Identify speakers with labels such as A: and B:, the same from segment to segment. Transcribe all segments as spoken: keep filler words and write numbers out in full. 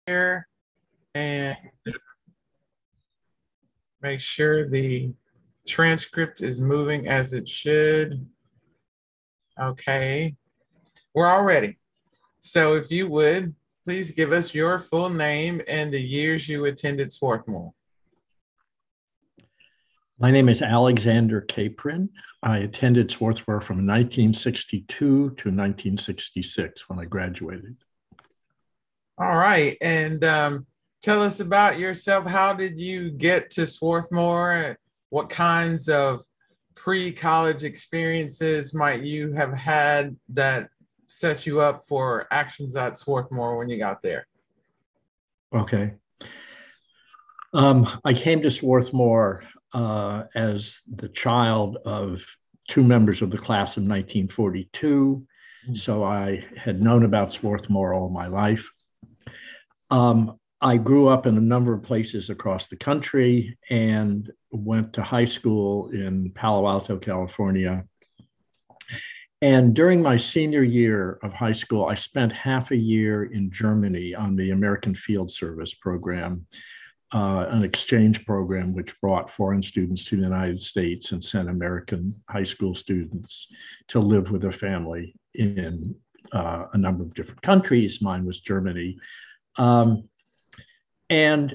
A: here and make sure the transcript is moving as it should. Okay, we're all ready. So if you would, please give us your full name and the years you attended Swarthmore.
B: My name is Alexander Capron. I attended Swarthmore from nineteen sixty-two to nineteen sixty-six when I graduated.
A: All right, and um, tell us about yourself. How did you get to Swarthmore? What kinds of pre-college experiences might you have had that set you up for actions at Swarthmore when you got there?
B: Okay. Um, I came to Swarthmore uh, as the child of two members of the class of nineteen forty-two. Mm-hmm. So I had known about Swarthmore all my life. Um, I grew up in a number of places across the country and went to high school in Palo Alto, California. And during my senior year of high school, I spent half a year in Germany on the American Field Service program, uh, an exchange program which brought foreign students to the United States and sent American high school students to live with their family in uh, a number of different countries. Mine was Germany. Um, and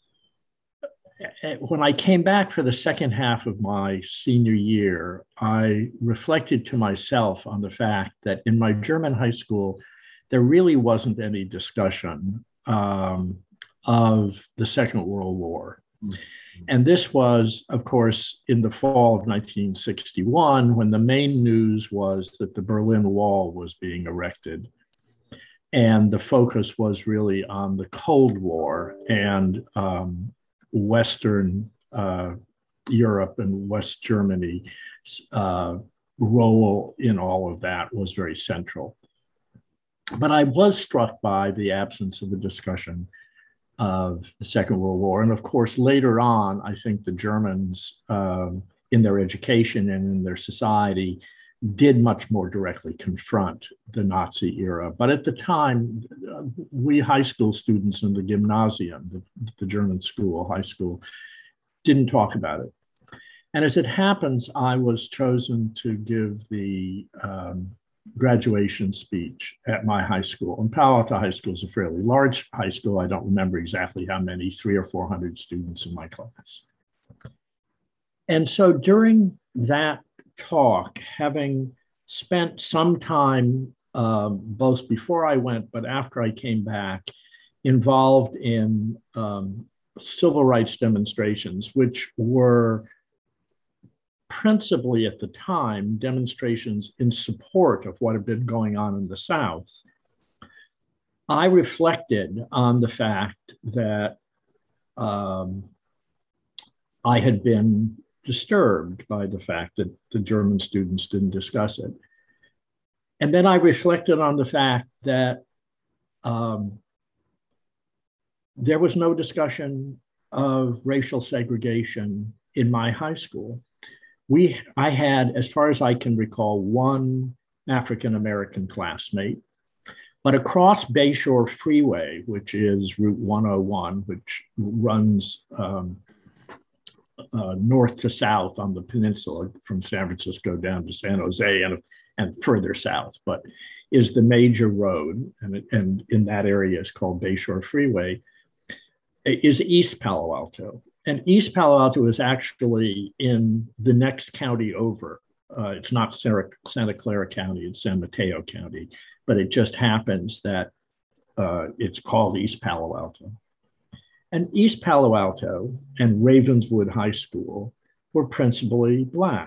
B: when I came back for the second half of my senior year, I reflected to myself on the fact that in my German high school, there really wasn't any discussion um, of the Second World War. Mm-hmm. And this was, of course, in the fall of nineteen sixty-one, when the main news was that the Berlin Wall was being erected. And the focus was really on the Cold War and um, Western uh, Europe and West Germany's uh, role in all of that was very central. But I was struck by the absence of a discussion of the Second World War. And of course, later on, I think the Germans um, in their education and in their society did much more directly confront the Nazi era. But at the time, uh, we high school students in the gymnasium, the, the German school, high school, didn't talk about it. And as it happens, I was chosen to give the um, graduation speech at my high school. And Palo Alto High School is a fairly large high school. I don't remember exactly how many, three or four hundred students in my class. And so during that talk, having spent some time um, both before I went, but after I came back, involved in um, civil rights demonstrations, which were principally at the time demonstrations in support of what had been going on in the South, I reflected on the fact that um, I had been disturbed by the fact that the German students didn't discuss it. And then I reflected on the fact that um, there was no discussion of racial segregation in my high school. We, I had, as far as I can recall, one African-American classmate, but across Bayshore Freeway, which is Route one oh one, which runs um, Uh, north to south on the peninsula from San Francisco down to San Jose and, and further south, but is the major road, and, and in that area is called Bayshore Freeway, is East Palo Alto. And East Palo Alto is actually in the next county over. Uh, it's not Santa, Santa Clara County, it's San Mateo County, but it just happens that uh, it's called East Palo Alto. And East Palo Alto and Ravenswood High School were principally Black.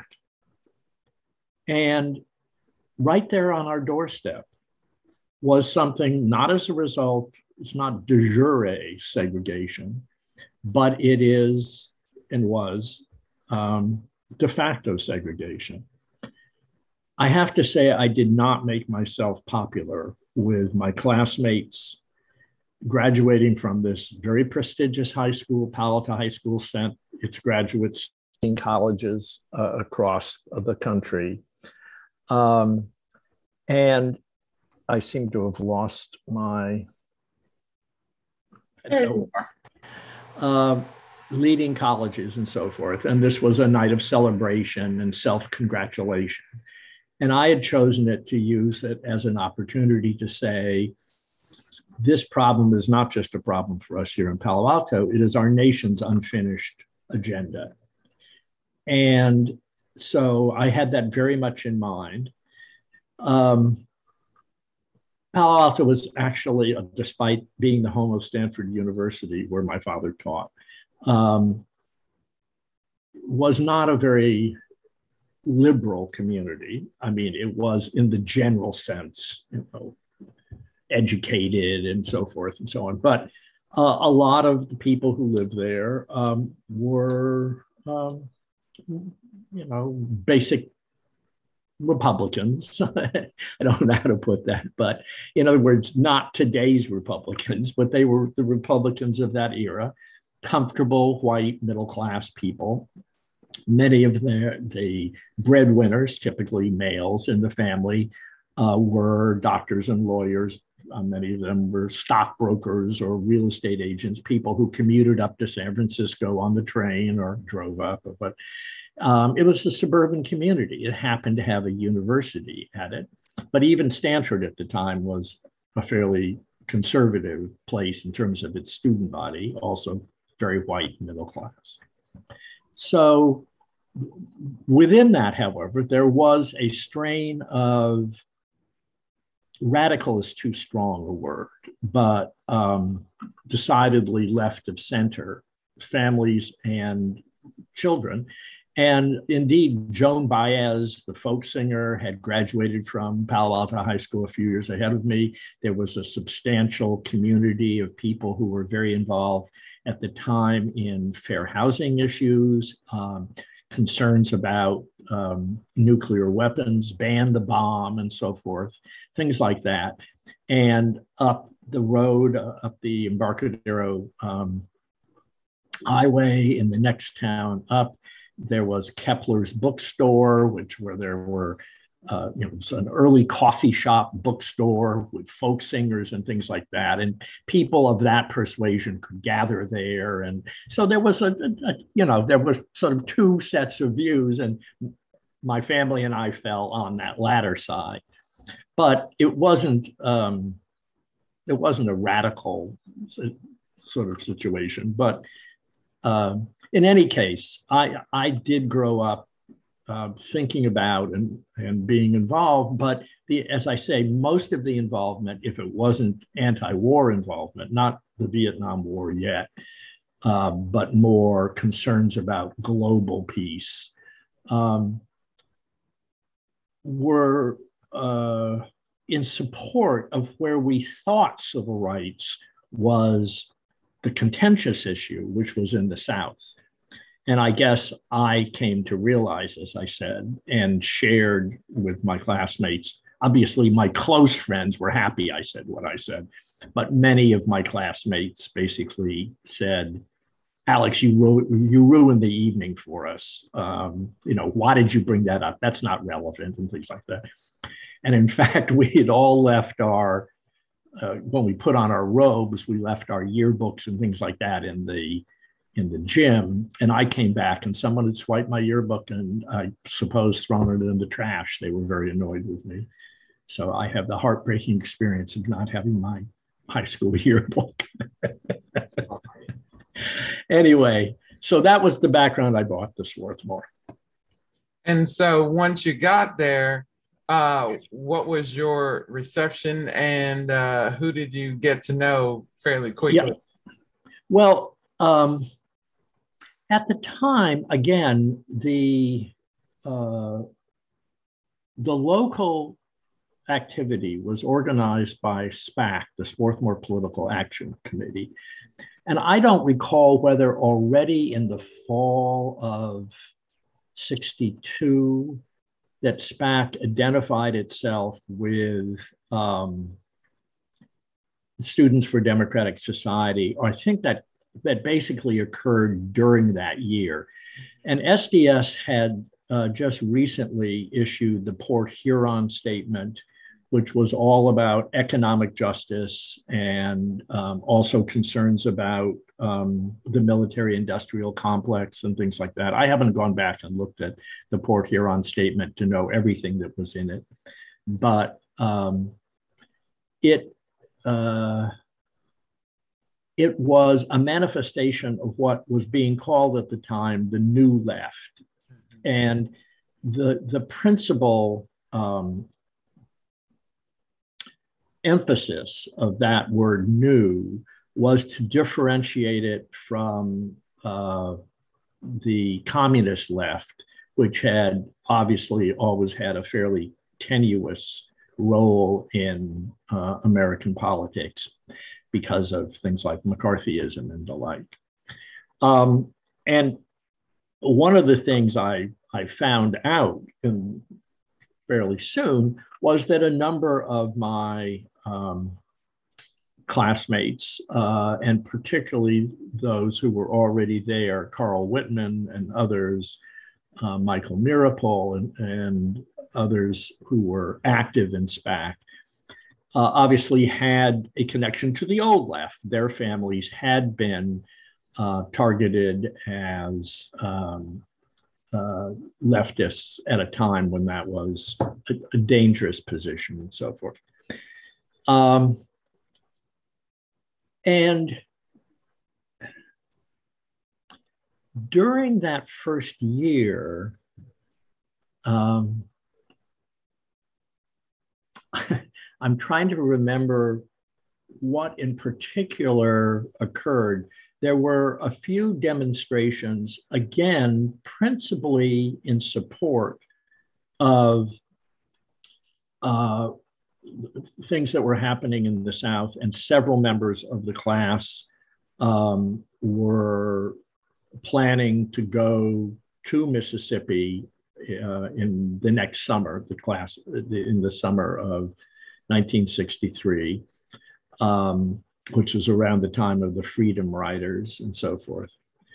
B: And right there on our doorstep was something, not as a result, it's not de jure segregation, but it is and was um, de facto segregation. I have to say, I did not make myself popular with my classmates. Graduating from this very prestigious high school, Palo Alto High School sent its graduates in colleges uh, across the country. Um, and I seem to have lost my know, uh, leading colleges and so forth. And this was a night of celebration and self-congratulation. And I had chosen it to use it as an opportunity to say, this problem is not just a problem for us here in Palo Alto, it is our nation's unfinished agenda. And so I had that very much in mind. Um, Palo Alto was actually, uh, despite being the home of Stanford University, where my father taught, um, was not a very liberal community. I mean, it was in the general sense, you know, educated and so forth and so on. But uh, a lot of the people who lived there um, were, um, you know, basic Republicans. I don't know how to put that, but in other words, not today's Republicans, but they were the Republicans of that era, comfortable white middle-class people. Many of the, the breadwinners, typically males in the family, uh, were doctors and lawyers. Uh, many of them were stockbrokers or real estate agents, people who commuted up to San Francisco on the train or drove up. But um, it was a suburban community. It happened to have a university at it. But even Stanford at the time was a fairly conservative place in terms of its student body, also very white middle class. So within that, however, there was a strain of, radical is too strong a word, but um, decidedly left of center families and children. And indeed, Joan Baez, the folk singer, had graduated from Palo Alto High School a few years ahead of me. There was a substantial community of people who were very involved at the time in fair housing issues, um, concerns about um, nuclear weapons, ban the bomb, and so forth, things like that. And up the road, uh, up the Embarcadero um, Highway in the next town up, there was Kepler's bookstore, which where there were, uh, you know, it was an early coffee shop bookstore with folk singers and things like that. And people of that persuasion could gather there. And so there was a, a, a you know, there was sort of two sets of views, and my family and I fell on that latter side. But it wasn't, um, it wasn't a radical sort of situation. But uh, in any case, I, I did grow up uh, thinking about and, and being involved, but the, as I say, most of the involvement, if it wasn't anti-war involvement, not the Vietnam War yet, uh, but more concerns about global peace, um, were uh, in support of where we thought civil rights was the contentious issue, which was in the South. And I guess I came to realize, as I said, and shared with my classmates, obviously my close friends were happy I said what I said, but many of my classmates basically said, Alex, you, ru- you ruined the evening for us. Um, you know, why did you bring that up? That's not relevant, and things like that. And in fact, we had all left our, uh, when we put on our robes, we left our yearbooks and things like that in the in the gym. And I came back and someone had swiped my yearbook and I suppose thrown it in the trash. They were very annoyed with me. So I have the heartbreaking experience of not having my high school yearbook. Anyway, so that was the background I brought to Swarthmore.
A: And so once you got there, uh, what was your reception, and uh, who did you get to know fairly quickly?
B: Yeah. Well, um, at the time, again, the uh, the local activity was organized by SPAC, the Swarthmore Political Action Committee. And I don't recall whether already in the fall of sixty-two that SPAC identified itself with um, Students for Democratic Society, or I think that that basically occurred during that year. And S D S had uh, just recently issued the Port Huron Statement, which was all about economic justice and um, also concerns about um, the military-industrial complex and things like that. I haven't gone back and looked at the Port Huron Statement to know everything that was in it, but um, it uh, it was a manifestation of what was being called at the time the New Left, and the the principal um, emphasis of that word "new" was to differentiate it from uh, the communist left, which had obviously always had a fairly tenuous role in uh, American politics because of things like McCarthyism and the like. Um, and one of the things I, I found out in fairly soon was that a number of my um, classmates, uh, and particularly those who were already there, Carl Whitman and others, uh, Michael Mirapol and, and others who were active in SPAC, uh, obviously had a connection to the old left. Their families had been uh, targeted as um, uh, leftists at a time when that was a, a dangerous position and so forth. Um, and during that first year, um, I'm trying to remember what in particular occurred. There were a few demonstrations, again, principally in support of uh, things that were happening in the South, and several members of the class um, were planning to go to Mississippi uh, in the next summer, the class, in the summer of nineteen sixty-three, um, which was around the time of the Freedom Riders and so forth.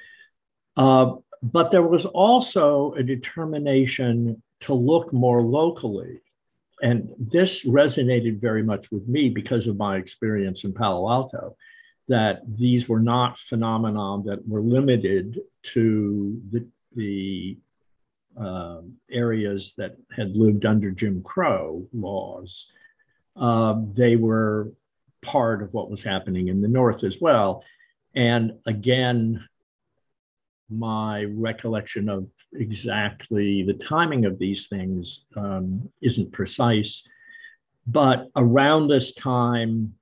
B: Uh, but there was also a determination to look more locally. And this resonated very much with me because of my experience in Palo Alto, that these were not phenomena that were limited to the, the uh, areas that had lived under Jim Crow laws. Uh, they were part of what was happening in the North as well. And again, my recollection of exactly the timing of these things um, isn't precise, but around this time,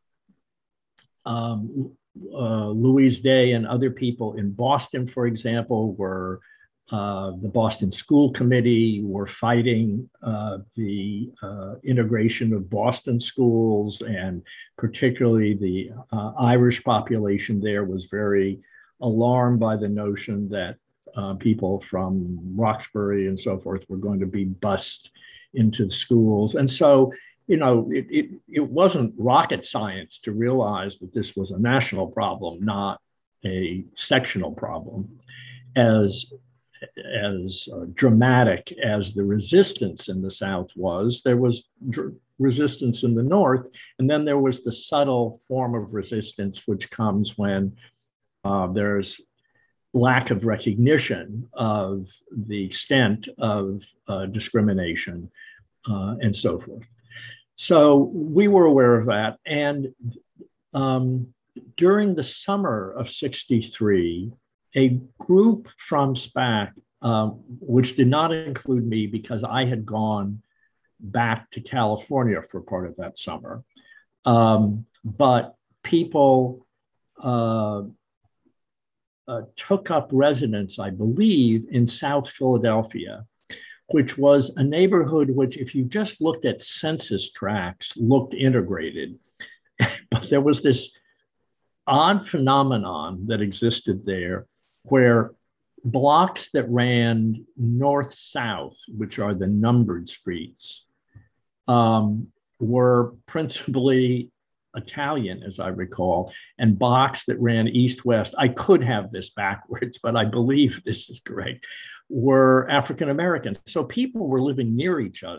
B: um, uh, Louise Day and other people in Boston, for example, were uh, the Boston School Committee were fighting uh, the uh, integration of Boston schools, and particularly the uh, Irish population there was very alarmed by the notion that uh, people from Roxbury and so forth were going to be bussed into the schools. And so, you know, it, it, it wasn't rocket science to realize that this was a national problem, not a sectional problem. As, as uh, dramatic as the resistance in the South was, there was dr- resistance in the North, and then there was the subtle form of resistance which comes when Uh, there's lack of recognition of the extent of uh, discrimination uh, and so forth. So we were aware of that. And um, during the summer of sixty-three, a group from SPAC, um, which did not include me because I had gone back to California for part of that summer, um, but people uh, Uh, took up residence, I believe, in South Philadelphia, which was a neighborhood which, if you just looked at census tracts, looked integrated. But there was this odd phenomenon that existed there where blocks that ran north-south, which are the numbered streets, um, were principally Italian, as I recall, and blocks that ran east-west, I could have this backwards, but I believe this is correct, were African Americans. So people were living near each other,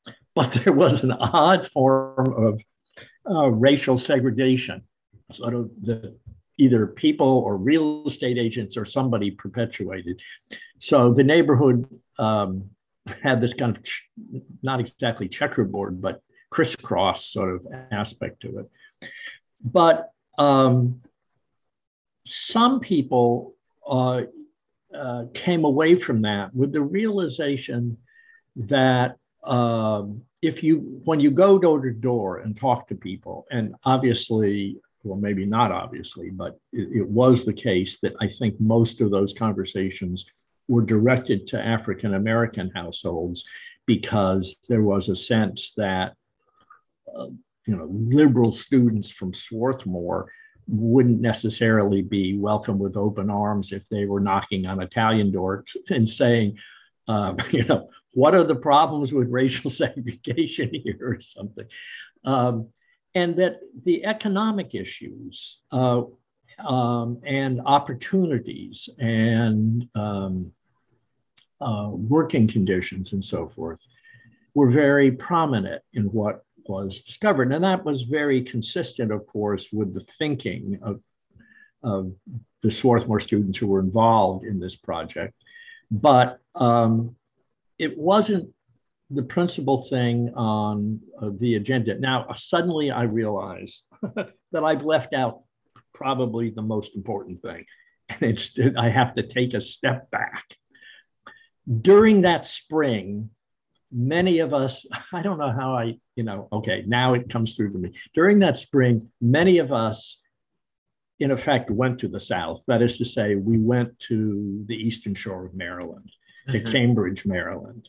B: but there was an odd form of uh, racial segregation, sort of the either people or real estate agents or somebody perpetuated. So the neighborhood um, had this kind of ch- not exactly checkerboard, but crisscross sort of aspect to it. But um, some people uh, uh, came away from that with the realization that um, if you, when you go door to door and talk to people, and obviously, well, maybe not obviously, but it, it was the case that I think most of those conversations were directed to African American households because there was a sense that, uh, you know, liberal students from Swarthmore wouldn't necessarily be welcome with open arms if they were knocking on Italian doors and saying, um, you know, what are the problems with racial segregation here or something? Um, and that the economic issues uh, um, and opportunities and um, uh, working conditions and so forth were very prominent in what was discovered. And that was very consistent, of course, with the thinking of, of the Swarthmore students who were involved in this project. But um, it wasn't the principal thing on uh, the agenda. Now, suddenly I realized that I've left out probably the most important thing. And it's, I have to take a step back. During that spring, many of us, I don't know how I, you know, okay, now it comes through to me. During that spring, many of us, in effect, went to the South. That is to say, we went to the Eastern Shore of Maryland, to mm-hmm. Cambridge, Maryland.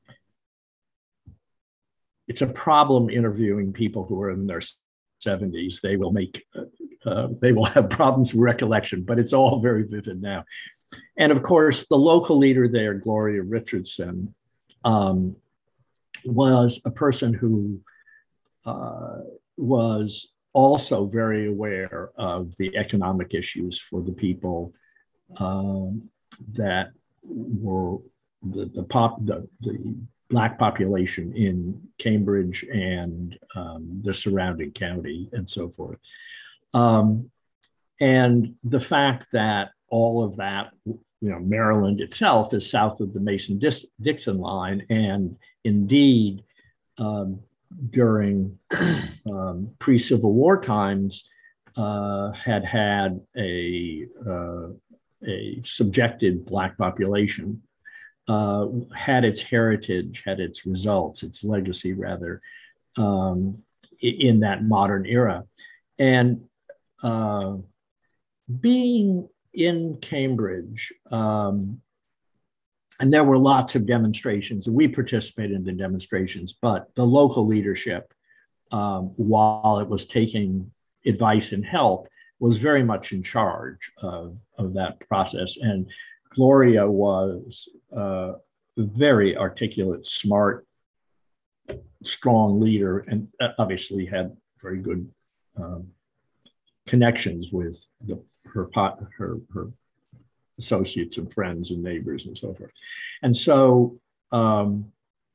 B: It's a problem interviewing people who are in their seventies. They will make, uh, uh, they will have problems with recollection, but it's all very vivid now. And of course, the local leader there, Gloria Richardson, um, was a person who uh, was also very aware of the economic issues for the people um, that were the, the pop, the, the Black population in Cambridge and um, the surrounding county and so forth. Um, and the fact that all of that, you know, Maryland itself is south of the Mason-Dixon line, and indeed, um, during um, pre-Civil War times, uh, had had a, uh, a subjected Black population, uh, had its heritage, had its results, its legacy rather, um, in that modern era. And uh, being in Cambridge, um, and there were lots of demonstrations. We participated in the demonstrations, but the local leadership, um, while it was taking advice and help, was very much in charge of, of that process. And Gloria was uh, a very articulate, smart, strong leader, and obviously had very good um, connections with the, her, her, her associates and friends and neighbors and so forth. And so um,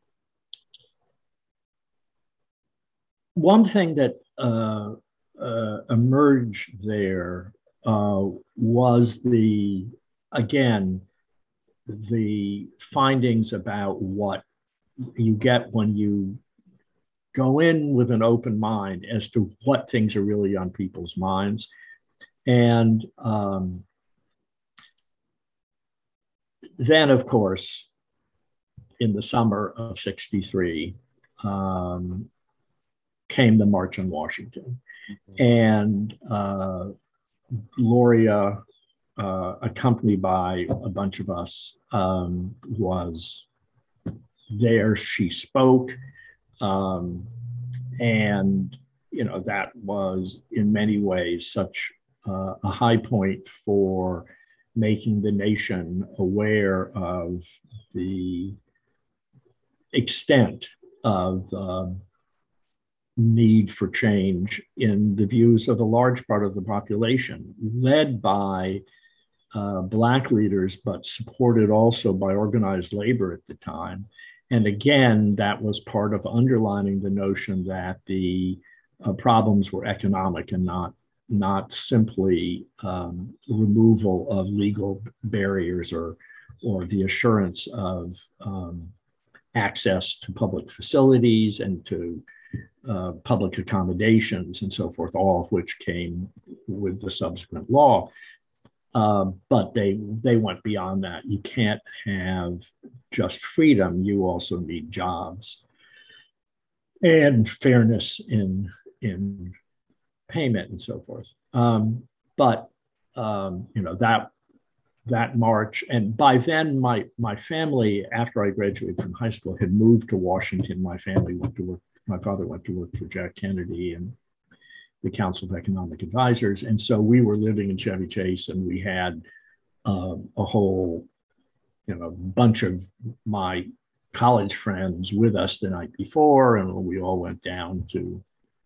B: one thing that uh, uh, emerged there uh, was the, again, the findings about what you get when you go in with an open mind as to what things are really on people's minds. And um, then, of course, in the summer of sixty-three, um, came the March on Washington. Mm-hmm. And uh, Gloria, uh, accompanied by a bunch of us, um, was there. She spoke. Um, and, you know, that was in many ways such uh, a high point for making the nation aware of the extent of the need for change in the views of a large part of the population, led by uh, Black leaders, but supported also by organized labor at the time. And again, that was part of underlining the notion that the uh, problems were economic and not, not simply um, removal of legal barriers or, or the assurance of um, access to public facilities and to uh, public accommodations and so forth, all of which came with the subsequent law. Uh, but they they went beyond that. You can't have just freedom. You also need jobs and fairness in in payment and so forth. Um, but um, you know that that march, and by then my my family, after I graduated from high school, had moved to Washington. My family went to work. My father went to work for Jack Kennedy and the Council of Economic Advisors. And so we were living in Chevy Chase, and we had uh, a whole, you know, bunch of my college friends with us the night before, and we all went down to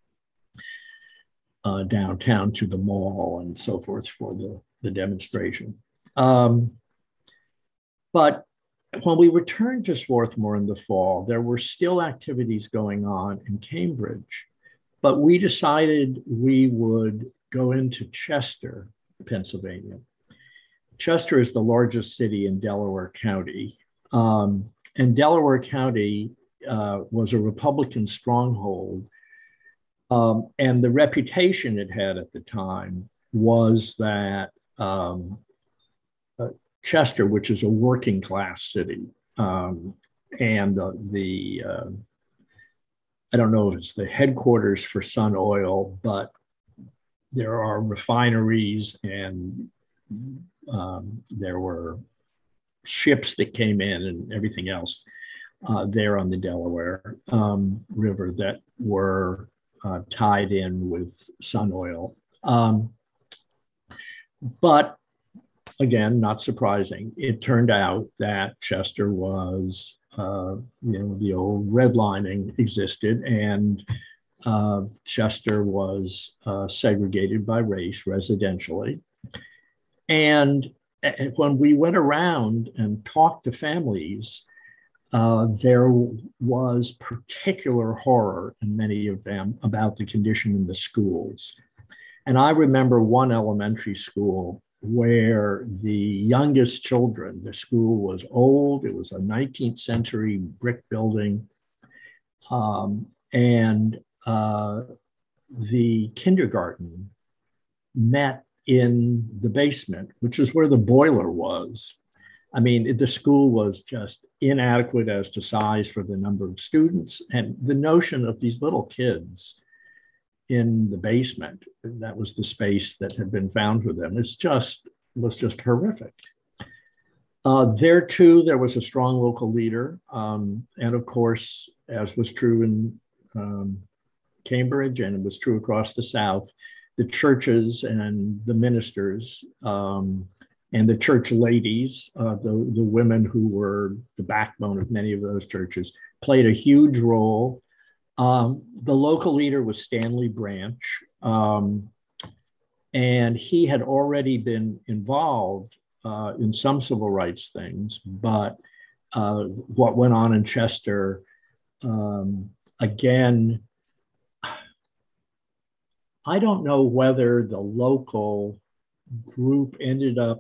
B: uh, downtown to the mall and so forth for the, the demonstration. Um, but when we returned to Swarthmore in the fall, there were still activities going on in Cambridge. But we decided we would go into Chester, Pennsylvania. Chester is the largest city in Delaware County. Um, and Delaware County uh, was a Republican stronghold. Um, and the reputation it had at the time was that um, uh, Chester, which is a working class city, um, and uh, the uh, I don't know if it's the headquarters for Sun Oil, but there are refineries, and um, there were ships that came in and everything else uh, there on the Delaware um, River that were uh, tied in with Sun Oil. Um, but again, not surprising, it turned out that Chester was Uh, you know, the old redlining existed, and uh, Chester was uh, segregated by race residentially. And when we went around and talked to families, uh, there was particular horror in many of them about the condition in the schools. And I remember one elementary school where the youngest children, the school was old, it was a nineteenth century brick building, um, and uh, the kindergarten met in the basement, which is where the boiler was. I mean, the school was just inadequate as to size for the number of students, and the notion of these little kids in the basement, that was the space that had been found for them, it's just was just horrific. Uh, there too, there was a strong local leader. Um, and of course, as was true in um, Cambridge, and it was true across the South, the churches and the ministers um, and the church ladies, uh, the, the women who were the backbone of many of those churches, played a huge role. Um, the local leader was Stanley Branch, um, and he had already been involved uh, in some civil rights things, but uh, what went on in Chester, um, again, I don't know whether the local group ended up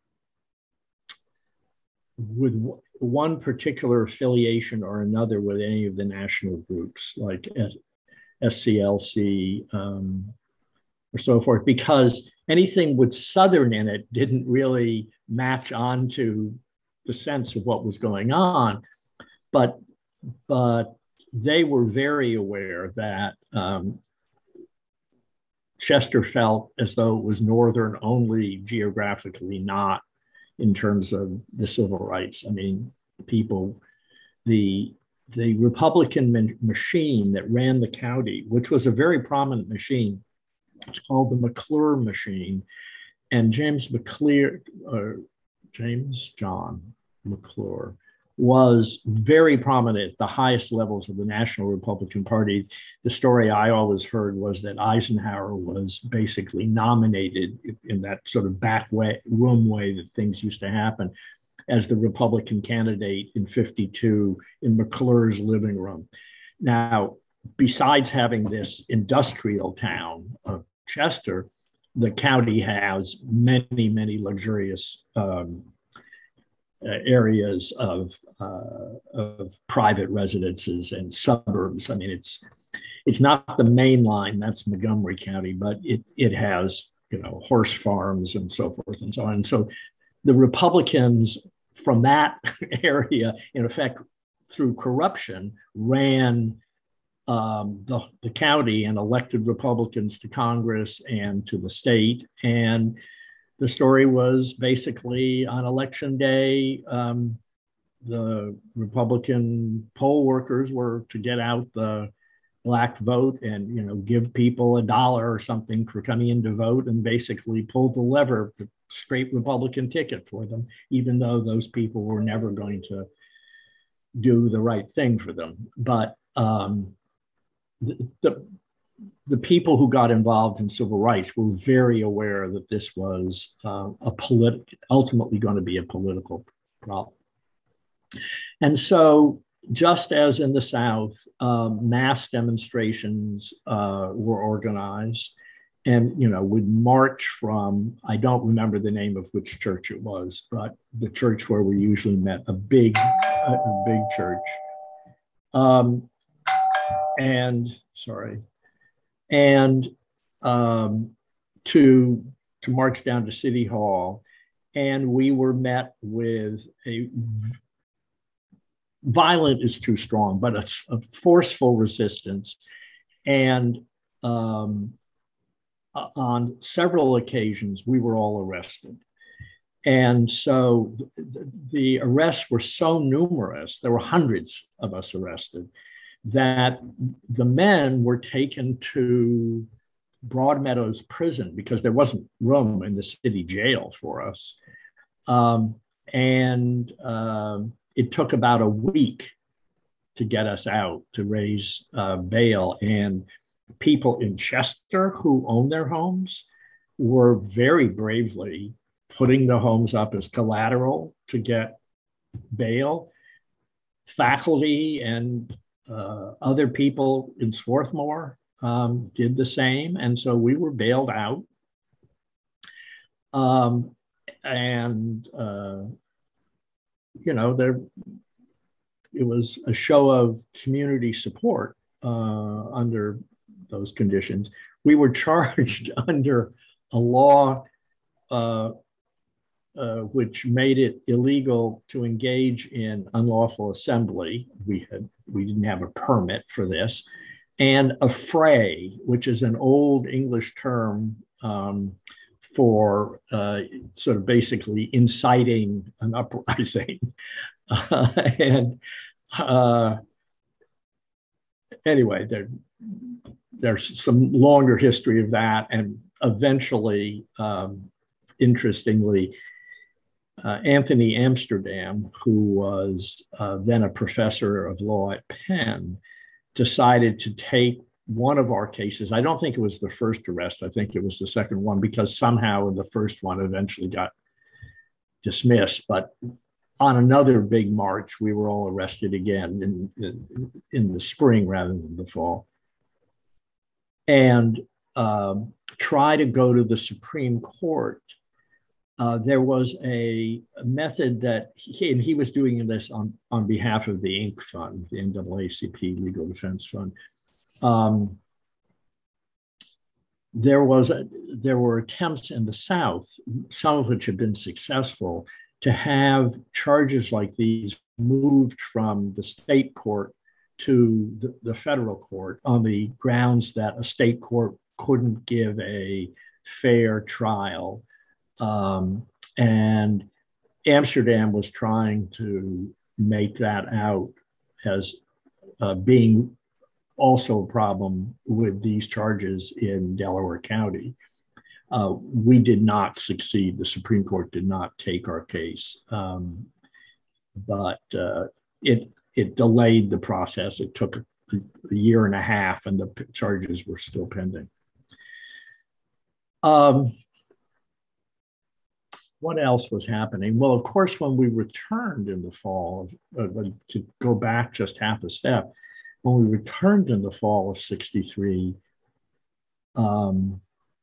B: with one particular affiliation or another with any of the national groups like S C L C um, or so forth, because anything with Southern in it didn't really match on to the sense of what was going on. But, but they were very aware that um, Chester felt as though it was Northern only geographically, not in terms of the civil rights. I mean, people, the, the Republican machine that ran the county, which was a very prominent machine, it's called the McClure machine. And James McClure, uh, James John McClure, was very prominent at the highest levels of the National Republican Party. The story I always heard was that Eisenhower was basically nominated in that sort of back way, room way that things used to happen. as the Republican candidate in fifty-two in McClure's living room. Now, besides having this industrial town of Chester, the county has many, many luxurious um, areas of, uh, of private residences and suburbs. I mean, it's it's not the main line, that's Montgomery County, but it it has, you know, horse farms and so forth and so on. And so the Republicans from that area, in effect, through corruption, ran um, the, the county and elected Republicans to Congress and to the state. And the story was basically on election day, um, the Republican poll workers were to get out the black vote and, you know, give people a dollar or something for coming in to vote, and basically pull the lever, the straight Republican ticket for them, even though those people were never going to do the right thing for them. But um, the, the the people who got involved in civil rights were very aware that this was uh, a polit- ultimately going to be a political problem. And so, just as in the South, um, mass demonstrations uh, were organized, and, you know, would march from, I don't remember the name of which church it was, but the church where we usually met, a big, a, a big church. Um, and sorry, and um, to to march down to City Hall, and we were met with a violent is too strong, but a, a forceful resistance. And um, on several occasions, we were all arrested. And so the, the arrests were so numerous, there were hundreds of us arrested, that the men were taken to Broadmeadows Prison because there wasn't room in the city jail for us. Um, and um, it took about a week to get us out, to raise uh, bail. And people in Chester who own their homes were very bravely putting the homes up as collateral to get bail. Faculty and uh, other people in Swarthmore um, did the same. And so we were bailed out. Um, and, uh, you know, there, it was a show of community support uh, under those conditions. We were charged under a law uh, uh, which made it illegal to engage in unlawful assembly. We had we didn't have a permit for this, and affray, which is an old English term um, for uh, sort of basically inciting an uprising. Uh, and uh, anyway, there, there's some longer history of that. And eventually, um, interestingly, uh, Anthony Amsterdam, who was uh, then a professor of law at Penn, decided to take one of our cases. I don't think it was the first arrest. I think it was the second one, because somehow the first one eventually got dismissed. But on another big march, we were all arrested again in, in, in the spring rather than the fall, and um, try to go to the Supreme Court. Uh, there was a, a method that he, and he was doing this on, on behalf of the I N C Fund, the N double A C P Legal Defense Fund. Um, there was a, there were attempts in the South, some of which have been successful, to have charges like these moved from the state court to the, the federal court on the grounds that a state court couldn't give a fair trial. Um, and Amsterdam was trying to make that out as uh, being also a problem with these charges in Delaware County. Uh, we did not succeed. The Supreme Court did not take our case, um, but uh, it it delayed the process. It took a, a year and a half, and the p- charges were still pending. Um, what else was happening? Well, of course, when we returned in the fall, of, uh, to go back just half a step, when we returned in the fall of sixty-three, um,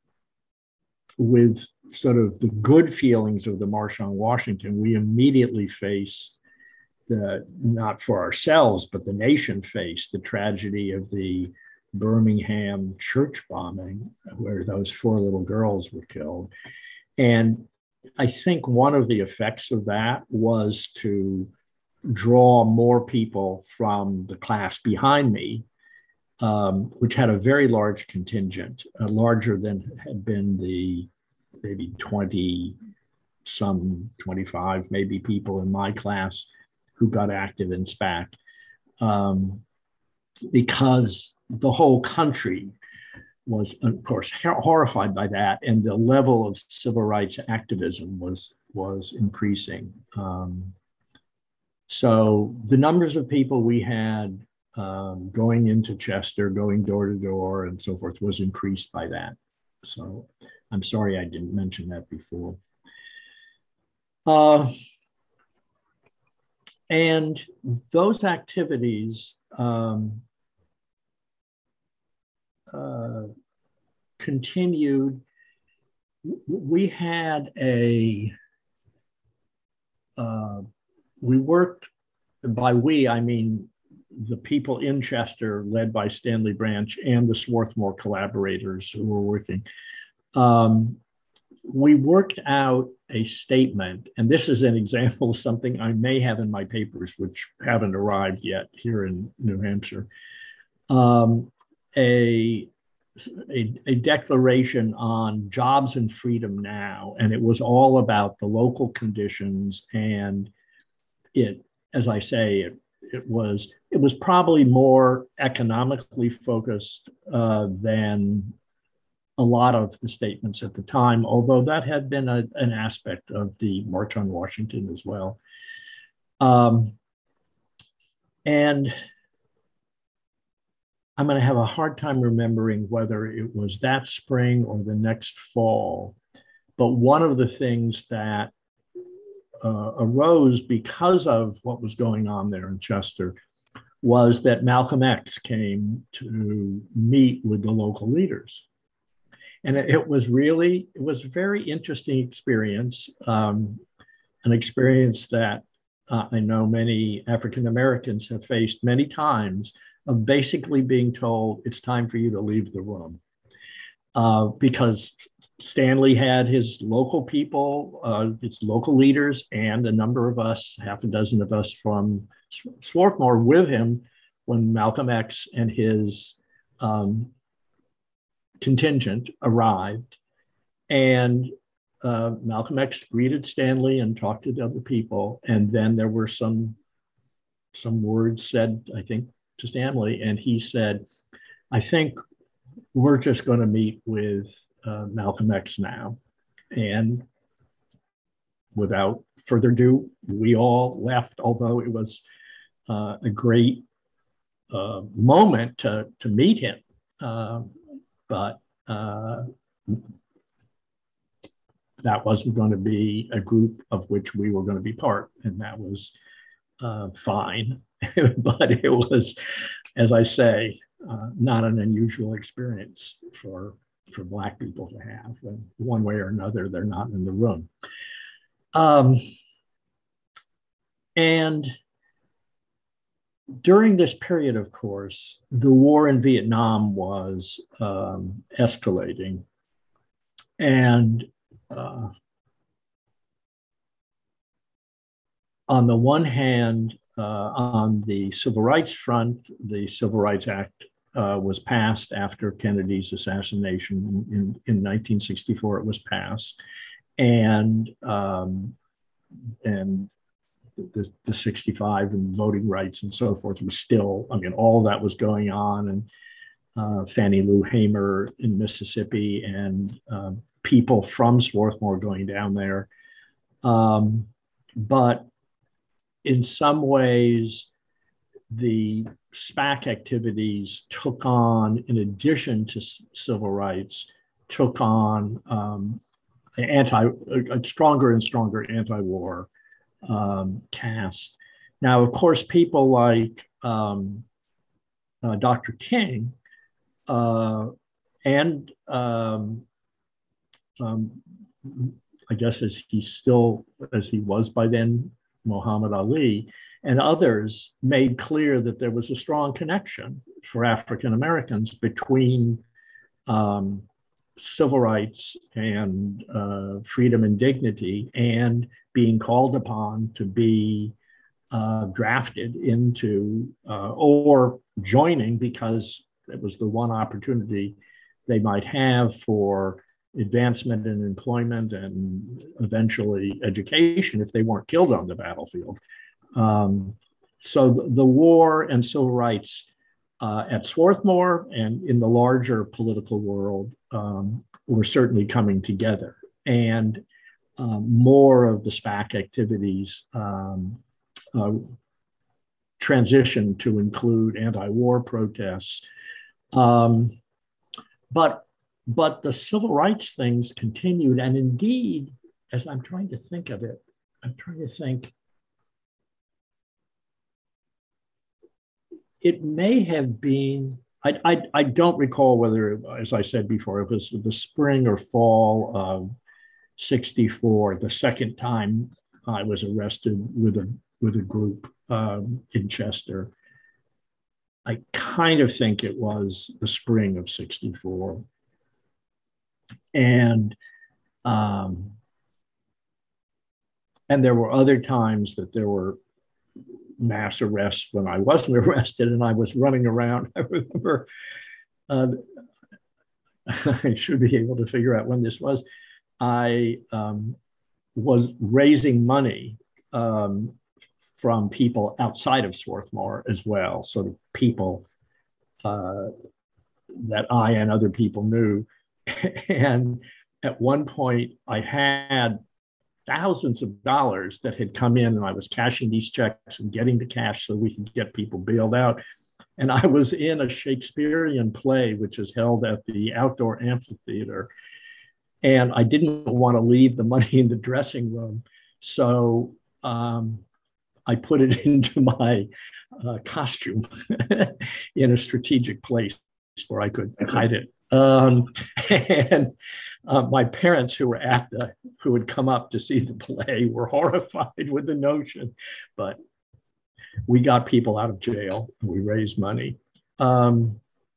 B: with sort of the good feelings of the March on Washington, we immediately faced the, not for ourselves, but the nation faced the tragedy of the Birmingham church bombing, where those four little girls were killed. And I think one of the effects of that was to draw more people from the class behind me, um, which had a very large contingent, uh, larger than had been the maybe twenty, some twenty-five maybe people in my class who got active in SPAC, um, because the whole country was, of course, horrified by that, and the level of civil rights activism was was increasing. Um, so the numbers of people we had um, going into Chester, going door to door, and so forth, was increased by that. So I'm sorry I didn't mention that before. Uh, and those activities um, uh, continued. We had a, uh, we worked, by we, I mean the people in Chester led by Stanley Branch and the Swarthmore collaborators who were working. Um, we worked out a statement, and this is an example of something I may have in my papers, which haven't arrived yet here in New Hampshire. Um, a A, a declaration on jobs and freedom now, and it was all about the local conditions. And it, as I say, it, it was it was probably more economically focused uh, than a lot of the statements at the time, although that had been a, an aspect of the March on Washington as well. Um, and I'm going to have a hard time remembering whether it was that spring or the next fall. But one of the things that uh, arose because of what was going on there in Chester was that Malcolm X came to meet with the local leaders. And it, it was really, it was a very interesting experience, um, an experience that uh, I know many African Americans have faced many times, of basically being told it's time for you to leave the room. Uh, because Stanley had his local people, uh, his local leaders, and a number of us, half a dozen of us from Swarthmore with him when Malcolm X and his um, contingent arrived. And uh, Malcolm X greeted Stanley and talked to the other people. And then there were some, some words said, I think, to Stanley, and he said, I think we're just going to meet with uh, Malcolm X now. And without further ado, we all left, although it was uh, a great uh, moment to, to meet him. Uh, but uh, that wasn't going to be a group of which we were going to be part, and that was uh, fine. But it was, as I say, uh, not an unusual experience for, for Black people to have. And one way or another, they're not in the room. Um, and during this period, of course, the war in Vietnam was um, escalating. And uh, on the one hand, Uh, on the civil rights front, the Civil Rights Act uh, was passed after Kennedy's assassination in, in nineteen sixty-four. It was passed, and um, and the, the sixty-five and voting rights and so forth was still. I mean, all that was going on, and uh, Fannie Lou Hamer in Mississippi, and uh, people from Swarthmore going down there, um, but in some ways, the SPAC activities took on, in addition to civil rights, took on um, anti, a stronger and stronger anti-war um, cast. Now, of course, people like um, uh, Doctor King uh, and um, um, I guess as he's still, as he was by then, Muhammad Ali, and others made clear that there was a strong connection for African Americans between um, civil rights and uh, freedom and dignity and being called upon to be uh, drafted into uh, or joining because it was the one opportunity they might have for advancement in employment and eventually education if they weren't killed on the battlefield. Um, so the, the war and civil rights uh, at Swarthmore and in the larger political world um, were certainly coming together. And um, more of the SPAC activities um, uh, transitioned to include anti-war protests. Um, but But the civil rights things continued. And indeed, as I'm trying to think of it, I'm trying to think, it may have been, I, I, I don't recall whether, as I said before, it was the spring or fall of sixty-four, the second time I was arrested with a, with a group um, in Chester. I kind of think it was the spring of sixty-four. And um, and there were other times that there were mass arrests when I wasn't arrested and I was running around. I remember, uh, I should be able to figure out when this was. I um, was raising money um, from people outside of Swarthmore as well, sort of people uh, that I and other people knew. And at one point, I had thousands of dollars that had come in, and I was cashing these checks and getting the cash so we could get people bailed out. And I was in a Shakespearean play, which is held at the outdoor amphitheater. And I didn't want to leave the money in the dressing room. So um, I put it into my uh, costume in a strategic place where I could hide it. Um, and uh, my parents who were at the, who would come up to see the play were horrified with the notion, but we got people out of jail. We raised money. Um,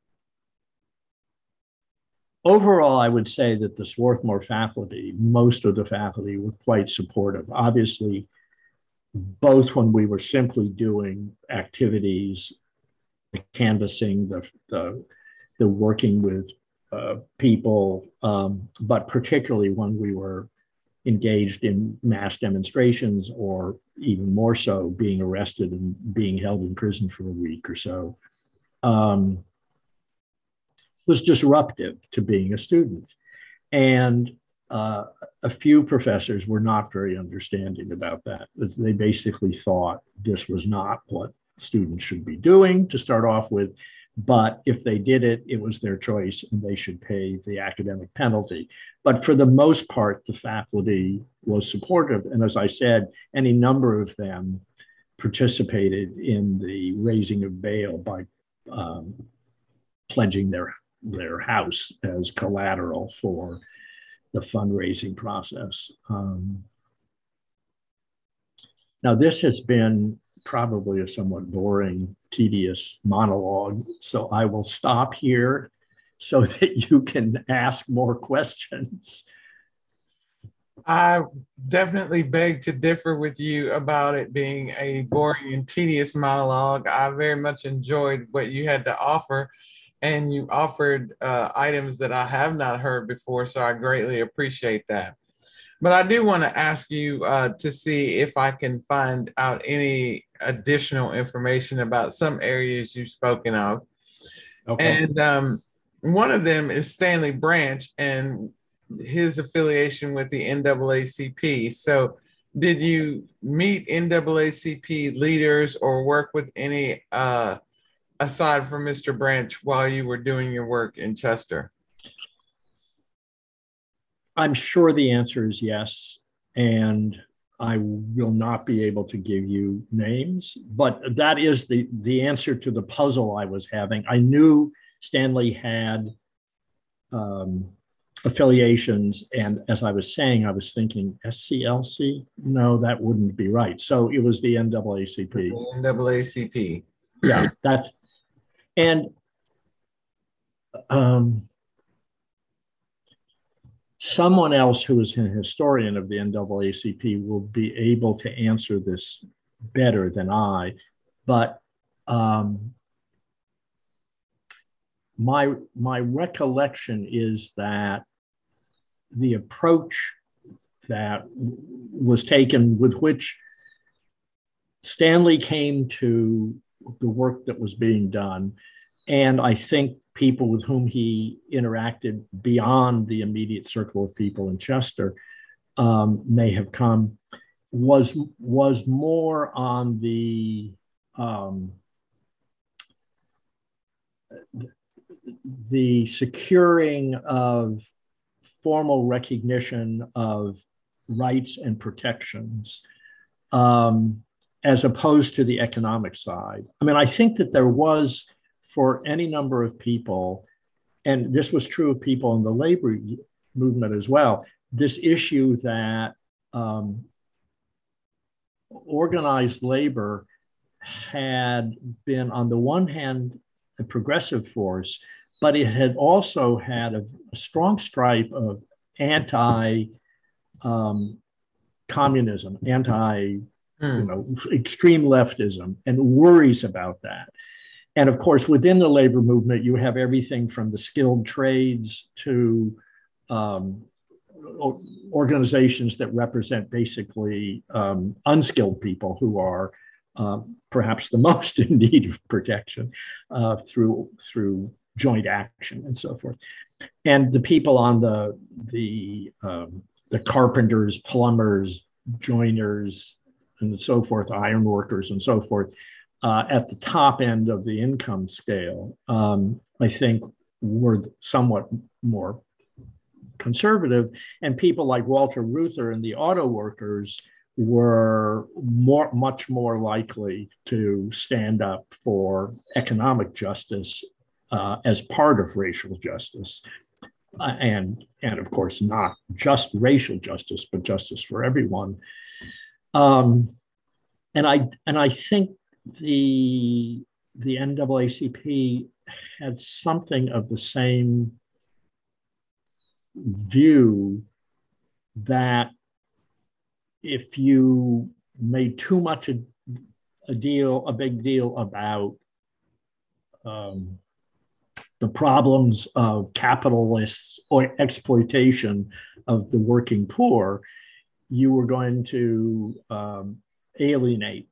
B: overall, I would say that the Swarthmore faculty, most of the faculty were quite supportive. Obviously, both when we were simply doing activities, the canvassing, the, the, the working with Uh, people, um, but particularly when we were engaged in mass demonstrations or even more so being arrested and being held in prison for a week or so, um, was disruptive to being a student. And uh, a few professors were not very understanding about that. They basically thought this was not what students should be doing to start off with. But if they did it, it was their choice and they should pay the academic penalty. But for the most part, the faculty was supportive. And as I said, any number of them participated in the raising of bail by um, pledging their, their house as collateral for the fundraising process. Um, now, this has been probably a somewhat boring, tedious monologue. So I will stop here so that you can ask more questions.
A: I definitely beg to differ with you about it being a boring and tedious monologue. I very much enjoyed what you had to offer, and you offered uh, items that I have not heard before, so I greatly appreciate that. But I do want to ask you uh, to see if I can find out any additional information about some areas you've spoken of. Okay. And um, one of them is Stanley Branch and his affiliation with the N double A C P. So did you meet N double A C P leaders or work with any, uh, aside from Mister Branch, while you were doing your work in Chester?
B: I'm sure the answer is yes. And I will not be able to give you names, but that is the, the answer to the puzzle I was having. I knew Stanley had um, affiliations. And as I was saying, I was thinking S C L C? No, that wouldn't be right. So it was the N double A C P.
A: The N double A C P.
B: Yeah, that's, and um, someone else who is a historian of the N double A C P will be able to answer this better than I, but um, my, my recollection is that the approach that was taken with which Stanley came to the work that was being done, and I think people with whom he interacted beyond the immediate circle of people in Chester um, may have come, was, was more on the um, the securing of formal recognition of rights and protections, um, as opposed to the economic side. I mean, I think that there was, for any number of people, and this was true of people in the labor movement as well, this issue that um, organized labor had been, on the one hand, a progressive force, but it had also had a, a strong stripe of anti um, communism, anti, mm. you know, extreme leftism, and worries about that. And of course, within the labor movement, you have everything from the skilled trades to um, organizations that represent basically um, unskilled people who are uh, perhaps the most in need of protection uh, through, through joint action and so forth. And the people on the, the, um, the carpenters, plumbers, joiners, and so forth, iron workers and so forth, uh, at the top end of the income scale, um, I think were somewhat more conservative. And people like Walter Reuther and the auto workers were more, much more likely to stand up for economic justice uh, as part of racial justice. Uh, and, and of course, not just racial justice, but justice for everyone. Um, and I and I think the the N double A C P had something of the same view that if you made too much a, a deal, a big deal about um, the problems of capitalists or exploitation of the working poor, you were going to um, alienate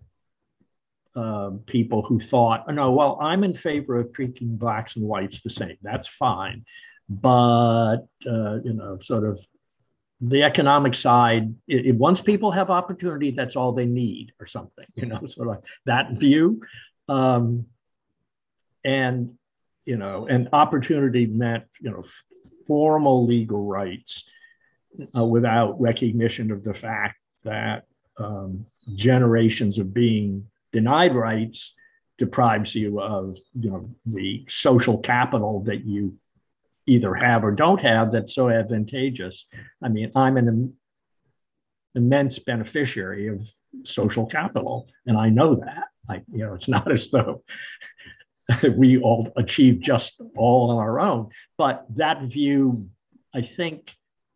B: uh, people who thought, oh, no, well, I'm in favor of treating blacks and whites the same. That's fine. But, uh, you know, sort of the economic side, it, it, once people have opportunity, that's all they need or something, you know, sort of that view. Um, and, you know, and opportunity meant, you know, formal legal rights uh, without recognition of the fact that um, generations of being denied rights deprives you of, you know, the social capital that you either have or don't have that's so advantageous. I mean, I'm an im- immense beneficiary of social capital, and I know that. I, you know, it's not as though we all achieve just all on our own, but that view, I think,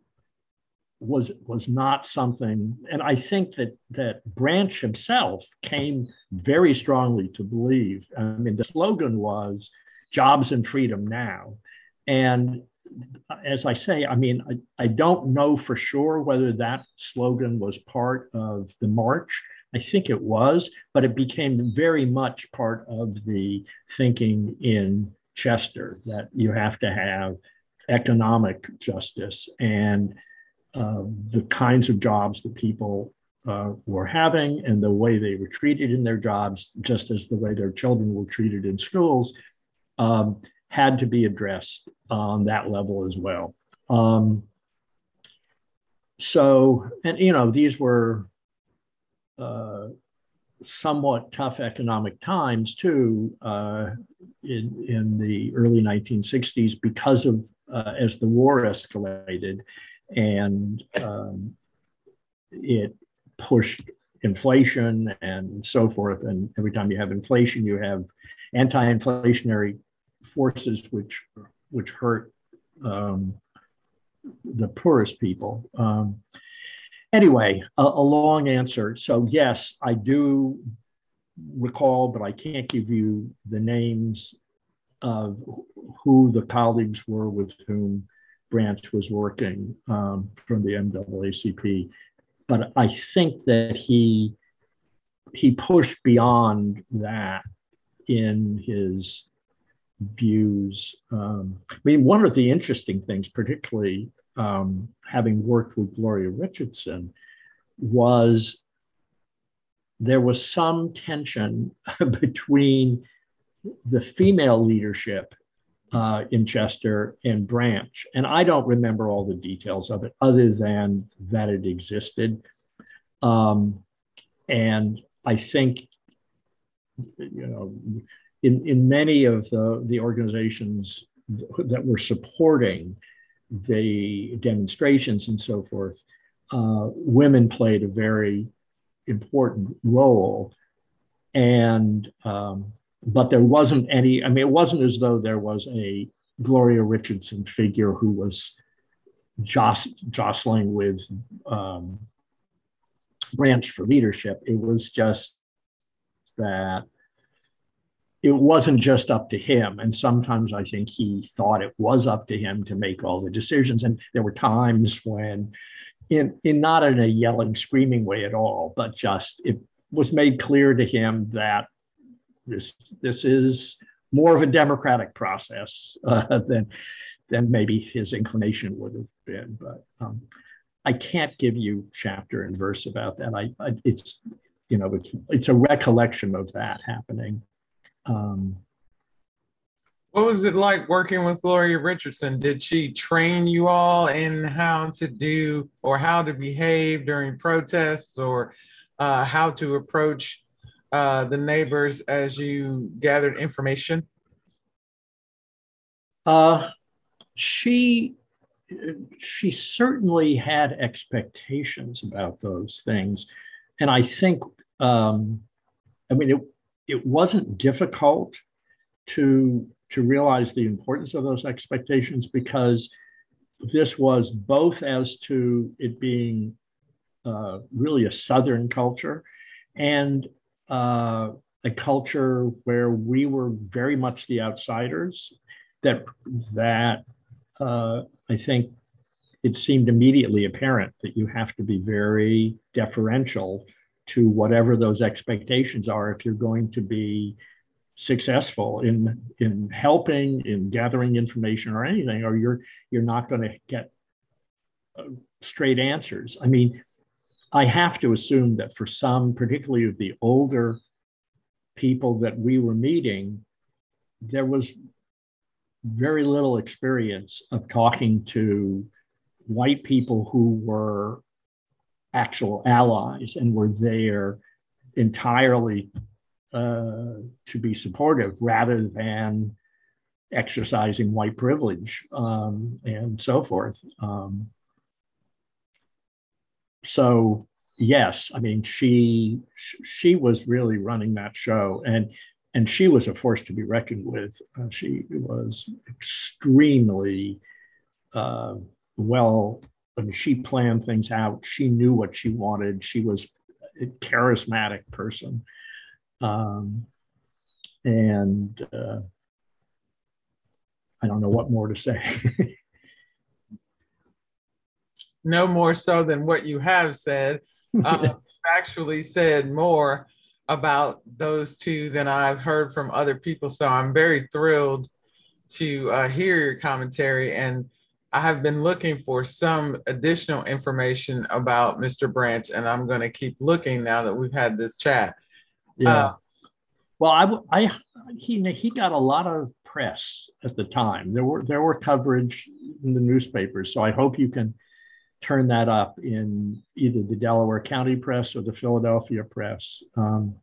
B: was was not something, and I think that that Branch himself came very strongly to believe. I mean, the slogan was "Jobs and Freedom Now," and as I say, I mean, I, I don't know for sure whether that slogan was part of the march. I think it was, but it became very much part of the thinking in Chester that you have to have economic justice and uh, the kinds of jobs that people uh, were having and the way they were treated in their jobs, just as the way their children were treated in schools, um, had to be addressed on that level as well. Um, so, and you know, these were uh, somewhat tough economic times too, uh, in in the early nineteen sixties because of uh, as the war escalated, and um, it pushed inflation and so forth. And every time you have inflation, you have anti-inflationary forces which which hurt um, the poorest people. Um, anyway, a, a long answer. So yes, I do recall, but I can't give you the names of who the colleagues were with whom Branch was working um, from the N double A C P. But I think that he he pushed beyond that in his views. Um, I mean, one of the interesting things, particularly um, having worked with Gloria Richardson, was there was some tension between the female leadership uh, in Chester and Branch. And I don't remember all the details of it other than that it existed. Um, and I think, you know, in, in many of the, the organizations that were supporting the demonstrations and so forth, uh, women played a very important role. And, um, but there wasn't any, I mean, it wasn't as though there was a Gloria Richardson figure who was joss, jostling with um, Branch for leadership. It was just that it wasn't just up to him. And sometimes I think he thought it was up to him to make all the decisions. And there were times when, in, in not in a yelling, screaming way at all, but just it was made clear to him that this, this is more of a democratic process uh, than, than maybe his inclination would have been. But um, I can't give you chapter and verse about that. I, I it's, you know, it's, it's a recollection of that happening. Um,
A: What was it like working with Gloria Richardson? Did she train you all in how to do or how to behave during protests, or uh, how to approach uh, the neighbors as you gathered information?
B: uh, she she certainly had expectations about those things, and I think um, I mean it it wasn't difficult to to realize the importance of those expectations, because this was both as to it being uh, really a Southern culture and uh, a culture where we were very much the outsiders. That that uh, I think it seemed immediately apparent that you have to be very deferential to whatever those expectations are if you're going to be successful in in helping, in gathering information or anything, or you're you're not going to get uh, straight answers. I mean, I have to assume that for some, particularly of the older people that we were meeting, there was very little experience of talking to white people who were actual allies and were there entirely uh, to be supportive rather than exercising white privilege um, and so forth. Um, so yes, I mean, she she was really running that show, and and she was a force to be reckoned with. Uh, she was extremely uh, well. I mean, she planned things out. She knew what she wanted. She was a charismatic person, um, and uh, I don't know what more to say.
A: No more so than what you have said. Uh, actually said more about those two than I've heard from other people. So I'm very thrilled to uh, hear your commentary. And I have been looking for some additional information about Mister Branch, and I'm going to keep looking now that we've had this chat.
B: Yeah. Uh, well, I, I, he, he got a lot of press at the time. There were there were coverage in the newspapers. So I hope you can turn that up in either the Delaware County Press or the Philadelphia Press. Um,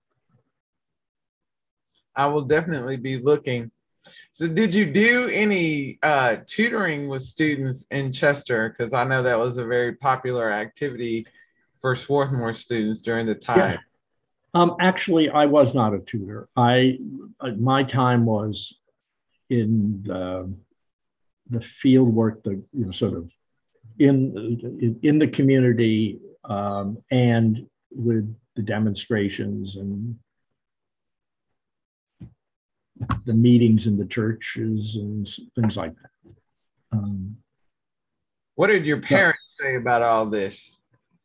A: I will definitely be looking. So did you do any uh, tutoring with students in Chester? Because I know that was a very popular activity for Swarthmore students during the time.
B: yeah. Um, actually, I was not a tutor. I my time was in the, the field work, the you know, sort of in in, in the community, um, and with the demonstrations and the meetings in the churches and things like that. Um,
A: what did your parents so, say about all this?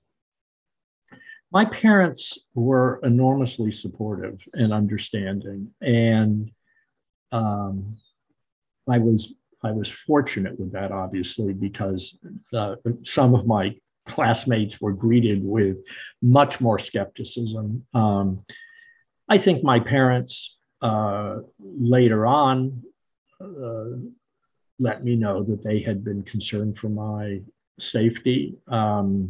B: My parents were enormously supportive and understanding, and um, I was I was fortunate with that, obviously, because uh, some of my classmates were greeted with much more skepticism. Um, I think my parents uh, later on uh, let me know that they had been concerned for my safety. Um,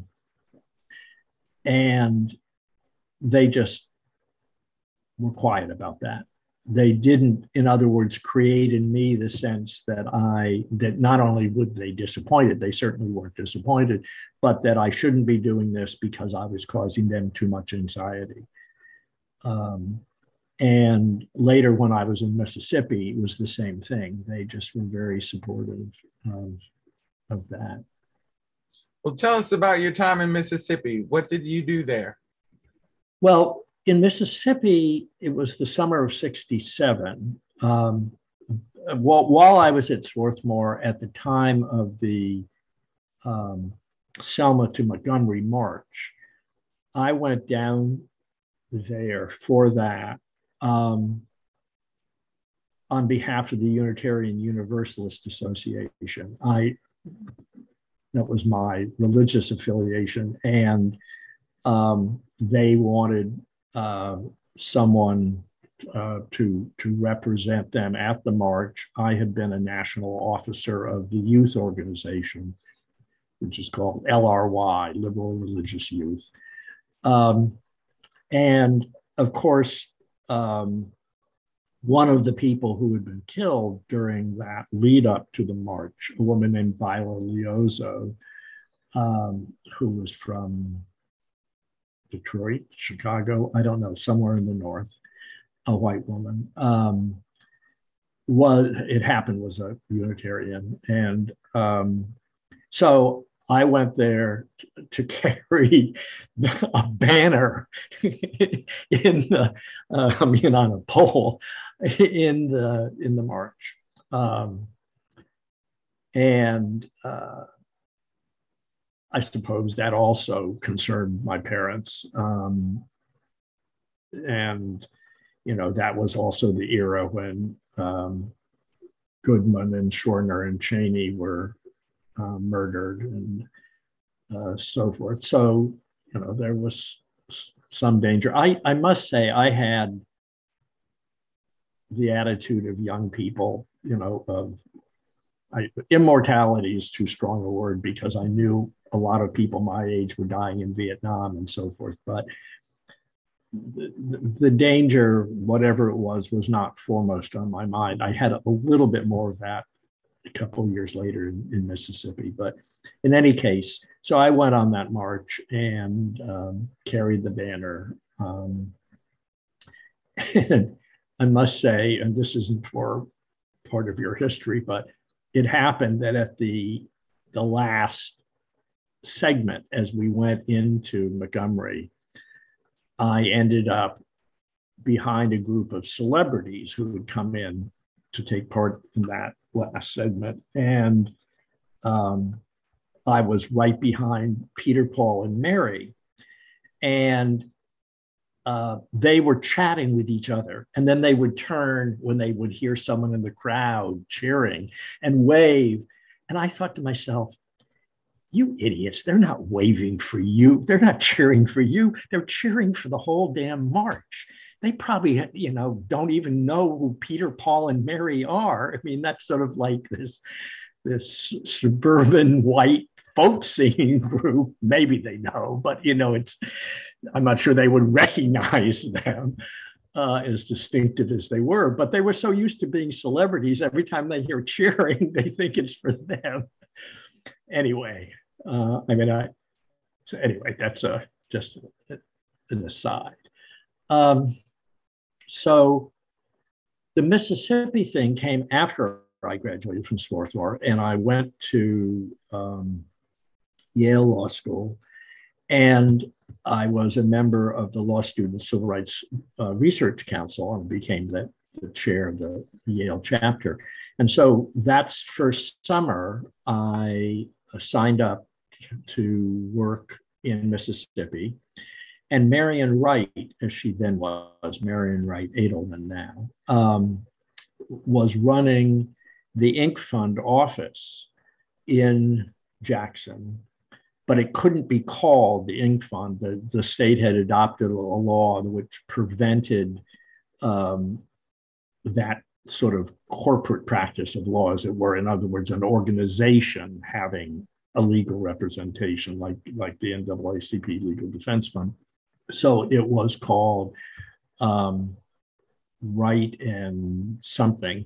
B: and they just were quiet about that. They didn't, in other words, create in me the sense that I, that not only would they disappointed, they certainly weren't disappointed, but that I shouldn't be doing this because I was causing them too much anxiety. Um, and later when I was in Mississippi, it was the same thing. They just were very supportive of, of that.
A: Well, tell us about your time in Mississippi. What did you do there?
B: Well, in Mississippi, it was the summer of sixty-seven. Um, while, while I was at Swarthmore at the time of the um, Selma to Montgomery March, I went down there for that um, on behalf of the Unitarian Universalist Association. I that was my religious affiliation, and um, they wanted uh, someone uh, to to represent them at the march. I had been a national officer of the youth organization, which is called L R Y, Liberal Religious Youth. Um, and of course, um, one of the people who had been killed during that lead up to the march, a woman named Viola Liozzo, um, who was from Detroit, Chicago, I don't know, somewhere in the north, a white woman, um, was, it happened, was a Unitarian. And um, so I went there to, to carry a banner in the, uh, I mean, on a pole in the, in the march. Um, and uh, I suppose that also concerned my parents. Um, and, you know, that was also the era when um, Goodman and Schwerner and Cheney were uh, murdered and uh, so forth. So, you know, there was some danger. I, I must say, I had the attitude of young people, you know, of I, immortality is too strong a word because I knew a lot of people my age were dying in Vietnam and so forth. But the, the danger, whatever it was, was not foremost on my mind. I had a, a little bit more of that a couple of years later in, in Mississippi. But in any case, so I went on that march and um, carried the banner. Um, and I must say, and this isn't for part of your history, but it happened that at the, the last segment, as we went into Montgomery, I ended up behind a group of celebrities who would come in to take part in that last segment. And um, I was right behind Peter, Paul, and Mary. And uh, they were chatting with each other. And then they would turn when they would hear someone in the crowd cheering and wave. And I thought to myself, you idiots, they're not waving for you. They're not cheering for you. They're cheering for the whole damn march. They probably, you know, don't even know who Peter, Paul, and Mary are. I mean, that's sort of like this, this suburban white folk singing group, maybe they know, but you know, it's, I'm not sure they would recognize them uh, as distinctive as they were, but they were so used to being celebrities. Every time they hear cheering, they think it's for them. Anyway, uh, I mean, I, so anyway, that's a, just an aside. Um, so the Mississippi thing came after I graduated from Swarthmore, and I went to um, Yale Law School, and I was a member of the Law Student Civil Rights uh, Research Council and became the, the chair of the Yale chapter. And so that first summer, I signed up to work in Mississippi. And Marian Wright, as she then was, Marian Wright Edelman now, um, was running the Ink Fund office in Jackson, but it couldn't be called the Ink Fund. The, the state had adopted a law which prevented um, that sort of corporate practice of law, as it were. In other words, an organization having a legal representation like, like the N double A C P Legal Defense Fund. So it was called um, Wright and something.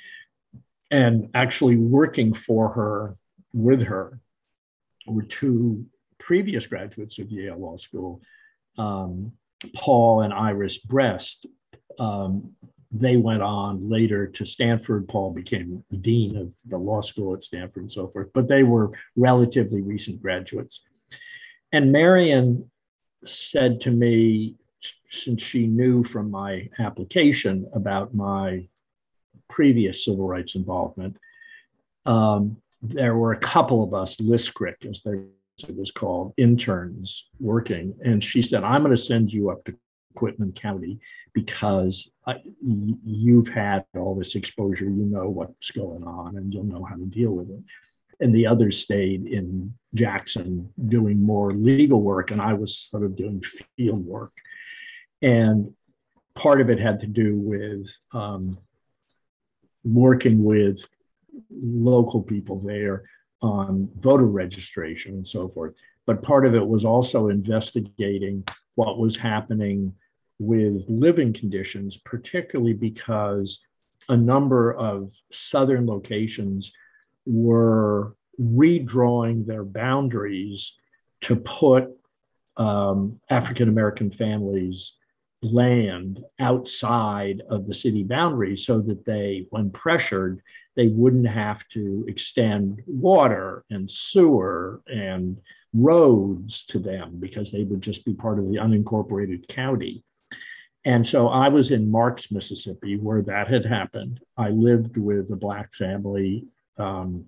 B: And actually working for her, with her, were two previous graduates of Yale Law School, um, Paul and Iris Brest. Um, they went on later to Stanford. Paul became dean of the law school at Stanford and so forth, but they were relatively recent graduates. And Marian said to me, since she knew from my application about my previous civil rights involvement, um, there were a couple of us, LISCRIC, as they, it was called, interns working. And she said, I'm going to send you up to Quitman County because I, you've had all this exposure, you know what's going on, and you'll know how to deal with it. And the others stayed in Jackson doing more legal work, and I was sort of doing field work. And part of it had to do with um, working with local people there on voter registration and so forth. But part of it was also investigating what was happening with living conditions, particularly because a number of southern locations were redrawing their boundaries to put um, African-American families' land outside of the city boundaries so that they, when pressured, they wouldn't have to extend water and sewer and roads to them because they would just be part of the unincorporated county. And so I was in Marks, Mississippi, where that had happened. I lived with a Black family, um,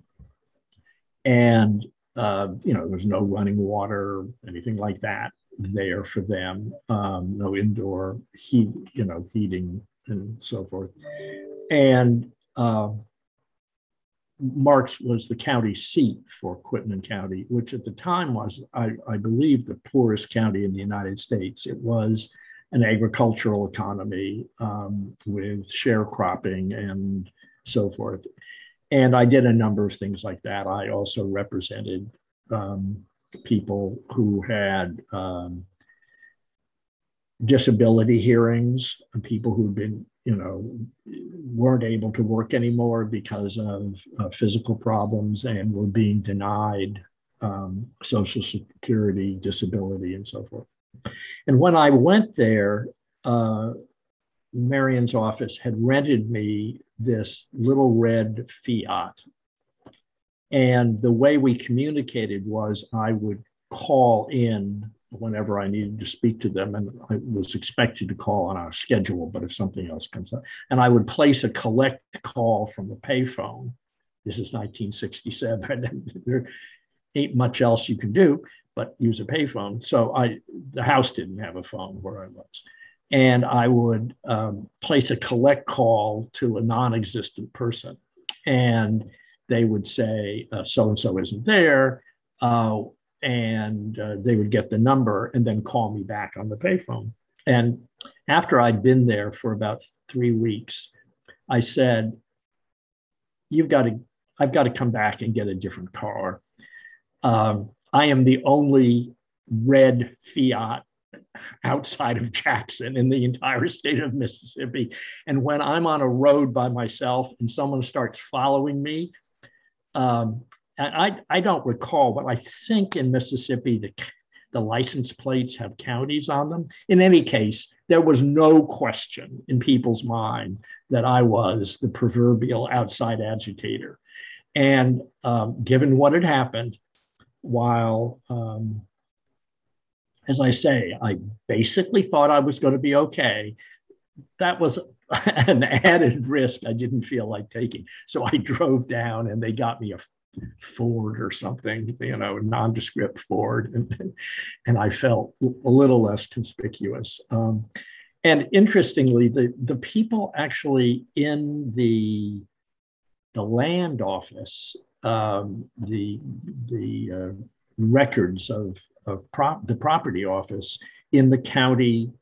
B: and uh, you know, there was no running water, anything like that there for them. Um, no indoor heat, you know, heating and so forth. And uh, Marks was the county seat for Quitman County, which at the time was, I, I believe, the poorest county in the United States. It was an agricultural economy um, with sharecropping and so forth. And I did a number of things like that. I also represented um, people who had um, disability hearings, and people who'd been, you know, weren't able to work anymore because of uh, physical problems and were being denied um, Social Security, disability, and so forth. And when I went there, uh, Marian's office had rented me this little red Fiat. And the way we communicated was I would call in whenever I needed to speak to them, and I was expected to call on our schedule, but if something else comes up, and I would place a collect call from the payphone. This is nineteen sixty-seven. There ain't much else you can do but use a payphone. So I, the house didn't have a phone where I was. And I would um, place a collect call to a non-existent person. And they would say, uh, so-and-so isn't there. Uh, and uh, they would get the number and then call me back on the payphone. And after I'd been there for about three weeks, I said, you've got to, I've got to come back and get a different car. Um, I am the only red Fiat outside of Jackson in the entire state of Mississippi. And when I'm on a road by myself and someone starts following me, um, and I, I don't recall, but I think in Mississippi, the, the license plates have counties on them. In any case, there was no question in people's mind that I was the proverbial outside agitator. And um, given what had happened, while, um, as I say, I basically thought I was going to be okay, that was an added risk I didn't feel like taking. So I drove down and they got me a Ford or something, you know, nondescript Ford. And, and I felt a little less conspicuous. Um, and interestingly, the, the people actually in the, the land office, um, the, the uh, records of, of prop, the property office in the county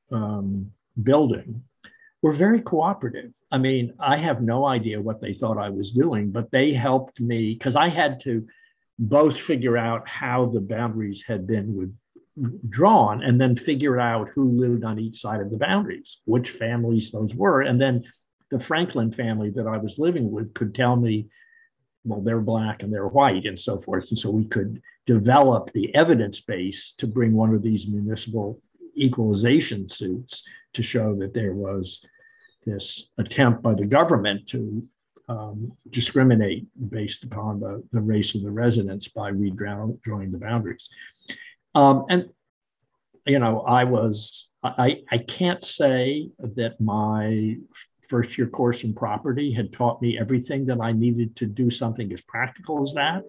B: um, building were very cooperative. I mean, I have no idea what they thought I was doing, but they helped me because I had to both figure out how the boundaries had been drawn and then figure out who lived on each side of the boundaries, which families those were. And then the Franklin family that I was living with could tell me, well, they're Black and they're white and so forth. And so we could develop the evidence base to bring one of these municipal equalization suits to show that there was this attempt by the government to um, discriminate based upon the, the race of the residents by redrawing the boundaries. Um, and, you know, I was, I, I can't say that my first year course in property had taught me everything that I needed to do something as practical as that.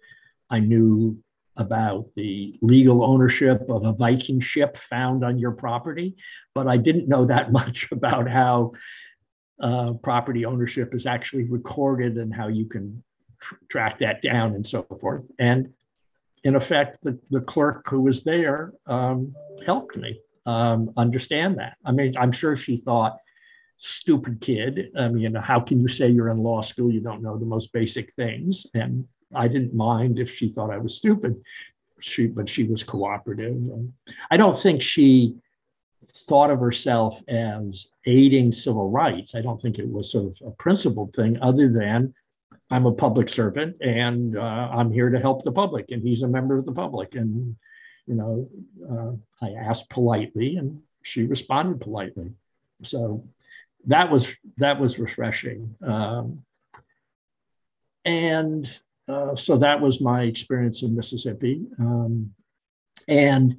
B: I knew about the legal ownership of a Viking ship found on your property, but I didn't know that much about how uh, property ownership is actually recorded and how you can tr- track that down and so forth. And in effect, the, the clerk who was there um, helped me um, understand that. I mean, I'm sure she thought, stupid kid, I mean, you know, how can you say you're in law school? You don't know the most basic things. And I didn't mind if she thought I was stupid, she, but she was cooperative. And I don't think she thought of herself as aiding civil rights. I don't think it was sort of a principled thing other than I'm a public servant and uh, I'm here to help the public and he's a member of the public. And, you know, uh, I asked politely and she responded politely. So that was, that was refreshing. Um, and Uh, so that was my experience in Mississippi. Um, and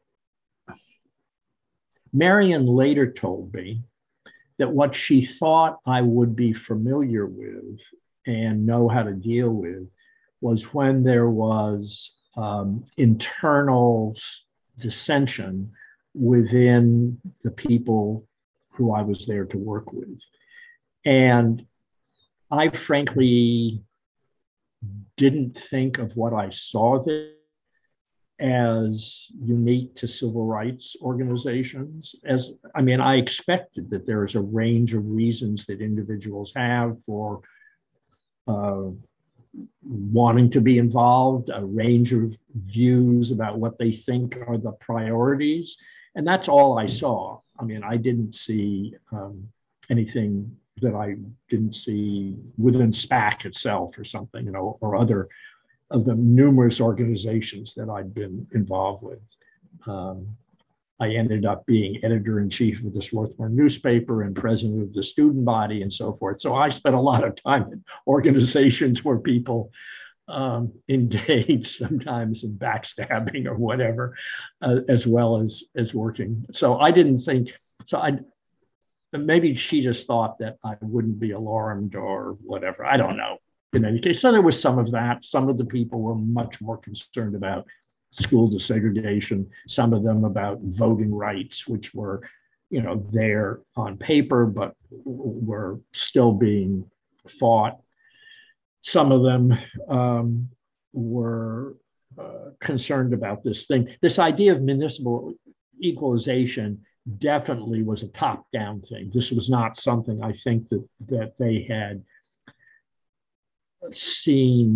B: Marion later told me that what she thought I would be familiar with and know how to deal with was when there was um, internal dissension within the people who I was there to work with. And I frankly didn't think of what I saw there as unique to civil rights organizations. As I mean, I expected that there is a range of reasons that individuals have for uh, wanting to be involved, a range of views about what they think are the priorities. And that's all I saw. I mean, I didn't see um, anything that I didn't see within SPAC itself or something, you know, or other of the numerous organizations that I'd been involved with. Um, I ended up being editor-in-chief of the Swarthmore newspaper and president of the student body and so forth. So I spent a lot of time in organizations where people um, engage sometimes in backstabbing or whatever, uh, as well as, as working. So I didn't think, so I, maybe she just thought that I wouldn't be alarmed or whatever. I don't know. In any case, so there was some of that. Some of the people were much more concerned about school desegregation, some of them about voting rights, which were, you know, there on paper, but were still being fought. Some of them um, were uh, concerned about this thing. This idea of municipal equalization definitely was a top-down thing. This was not something I think that, that they had seen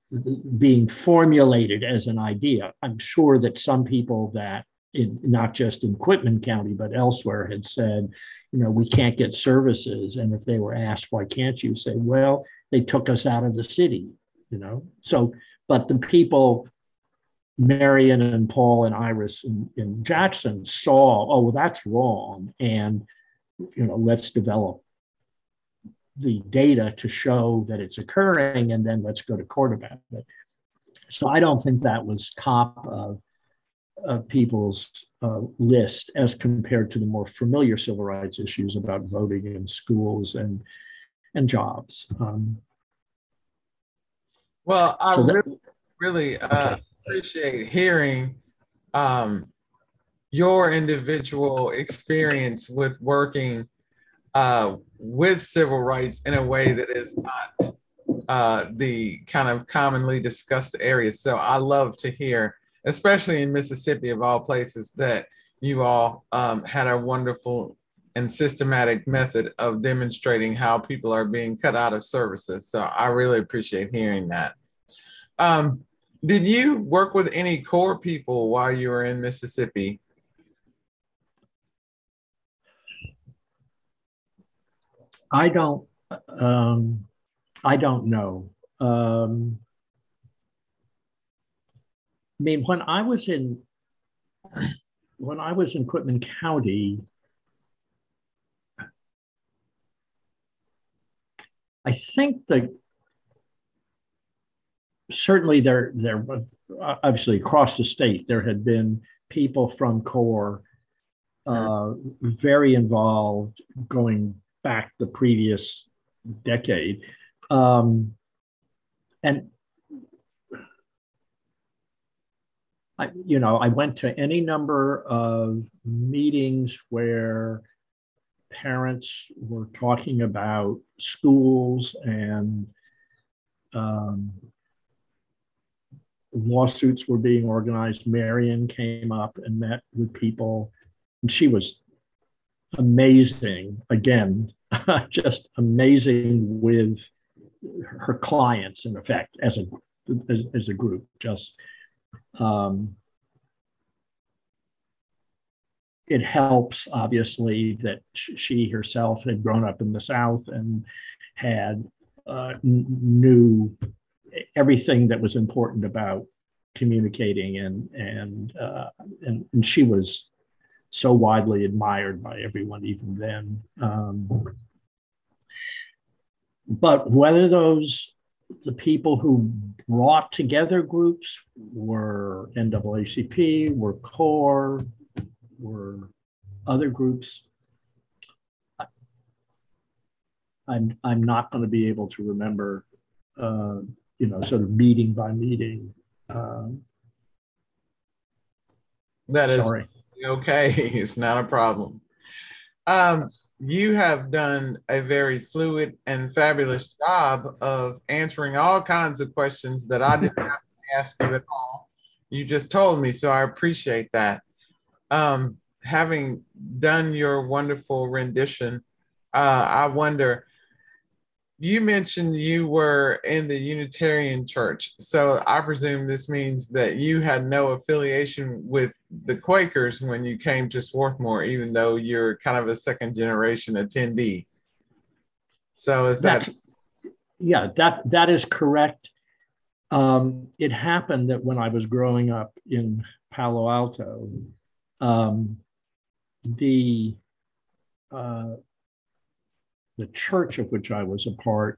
B: being formulated as an idea. I'm sure that some people that, in, not just in Quitman County, but elsewhere, had said, you know, we can't get services. And if they were asked, why can't you, say, well, they took us out of the city, you know? So, but the people, Marion and Paul and Iris and, and Jackson, saw, oh, well, that's wrong. And, you know, let's develop the data to show that it's occurring, and then let's go to court about it. So I don't think that was top of, of people's uh, list as compared to the more familiar civil rights issues about voting in schools and, and jobs. Um,
A: well, I
B: so that,
A: really, really uh,
B: okay.
A: appreciate hearing um, your individual experience with working uh, with civil rights in a way that is not uh, the kind of commonly discussed areas. So I love to hear, especially in Mississippi, of all places, that you all um, had a wonderful and systematic method of demonstrating how people are being cut out of services. So I really appreciate hearing that. Um, did you work with any CORE people while you were in Mississippi?
B: I don't, um, I don't know. Um, I mean, when I was in, when I was in Quitman County, I think that certainly there, there, obviously across the state, there had been people from CORE uh, very involved going back the previous decade. Um, and I, you know, I went to any number of meetings where parents were talking about schools and um, lawsuits were being organized. Marion came up and met with people, and she was amazing, again, just amazing with her clients, in effect, as a as, as a group. Just um, it helps, obviously, that she herself had grown up in the South and had uh, knew everything that was important about communicating, and and, uh, and and she was so widely admired by everyone even then. Um, but whether those the people who brought together groups were N double A C P, were CORE, were other groups, I'm I'm not going to be able to remember, uh, you know, sort of meeting by meeting. Um,
A: That is
B: sorry.
A: okay. It's not a problem. Um, you have done a very fluid and fabulous job of answering all kinds of questions that I didn't have to ask you at all. You just told me, so I appreciate that. Um, having done your wonderful rendition, uh, I wonder, you mentioned you were in the Unitarian Church. So I presume this means that you had no affiliation with the Quakers when you came to Swarthmore, even though you're kind of a second generation attendee. So is that?
B: That's, yeah, that that is correct. Um, it happened that when I was growing up in Palo Alto, um, the uh, the church of which I was a part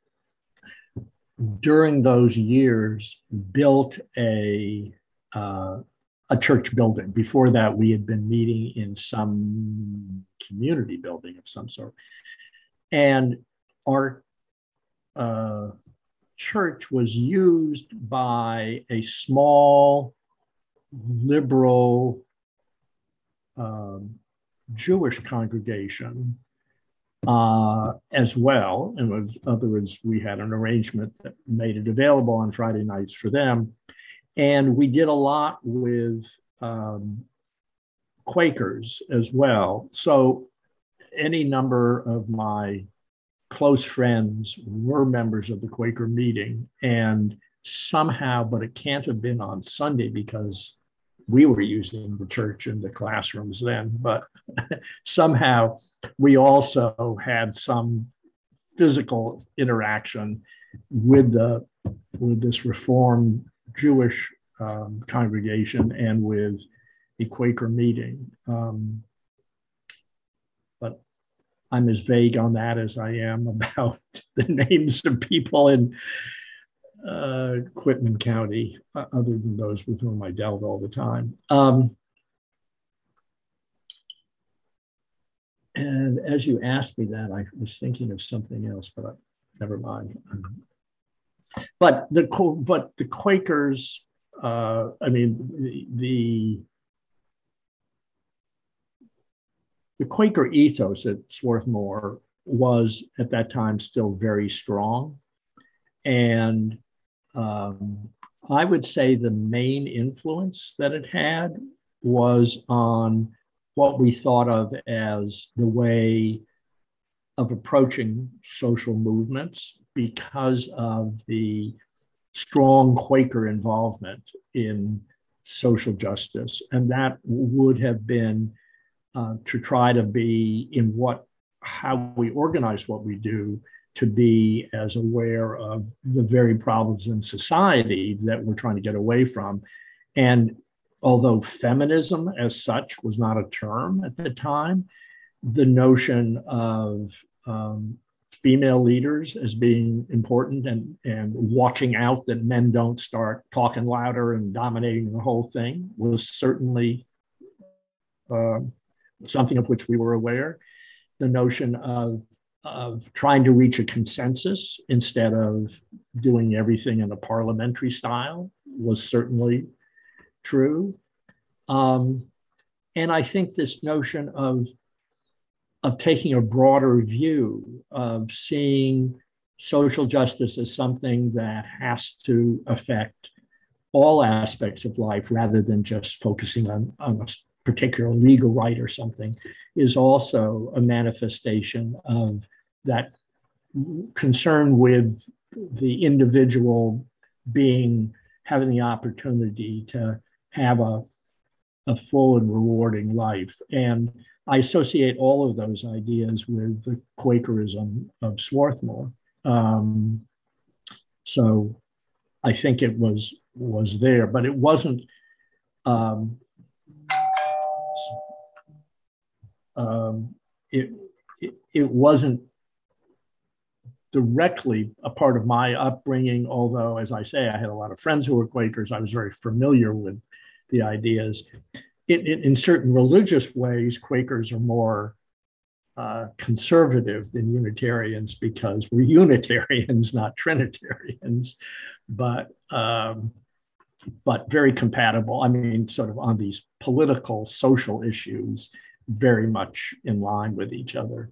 B: during those years built a uh, a church building. Before that, we had been meeting in some community building of some sort, and our uh, church was used by a small liberal um, Jewish congregation uh, as well. And in other words, we had an arrangement that made it available on Friday nights for them. And we did a lot with um, Quakers as well. So any number of my close friends were members of the Quaker meeting. And somehow, but it can't have been on Sunday because we were using the church in the classrooms then, but somehow we also had some physical interaction with the with this Reformed Jewish um, congregation and with a Quaker meeting. Um, but I'm as vague on that as I am about the names of people in uh, Quitman County, uh, other than those with whom I dealt all the time. Um, and as you asked me that, I was thinking of something else, but I, never mind. But the but the Quakers, uh, I mean, the, the the Quaker ethos at Swarthmore was at that time still very strong, and um, I would say the main influence that it had was on what we thought of as the way of approaching social movements because of the strong Quaker involvement in social justice. And that would have been uh, to try to be in what, how we organize what we do, to be as aware of the very problems in society that we're trying to get away from. And although feminism as such was not a term at the time, the notion of um, female leaders as being important and, and watching out that men don't start talking louder and dominating the whole thing was certainly uh, something of which we were aware. The notion of, of trying to reach a consensus instead of doing everything in a parliamentary style was certainly true. Um, and I think this notion of of taking a broader view, of seeing social justice as something that has to affect all aspects of life rather than just focusing on, on a particular legal right or something, is also a manifestation of that concern with the individual being, having the opportunity to have a, a full and rewarding life. And I associate all of those ideas with the Quakerism of Swarthmore. Um, so I think it was was there, but it wasn't. Um, um, it, it it wasn't directly a part of my upbringing. Although, as I say, I had a lot of friends who were Quakers. I was very familiar with the ideas. It, it, in certain religious ways, Quakers are more uh, conservative than Unitarians because we're Unitarians, not Trinitarians, but um, but very compatible. I mean, sort of on these political, social issues, very much in line with each other.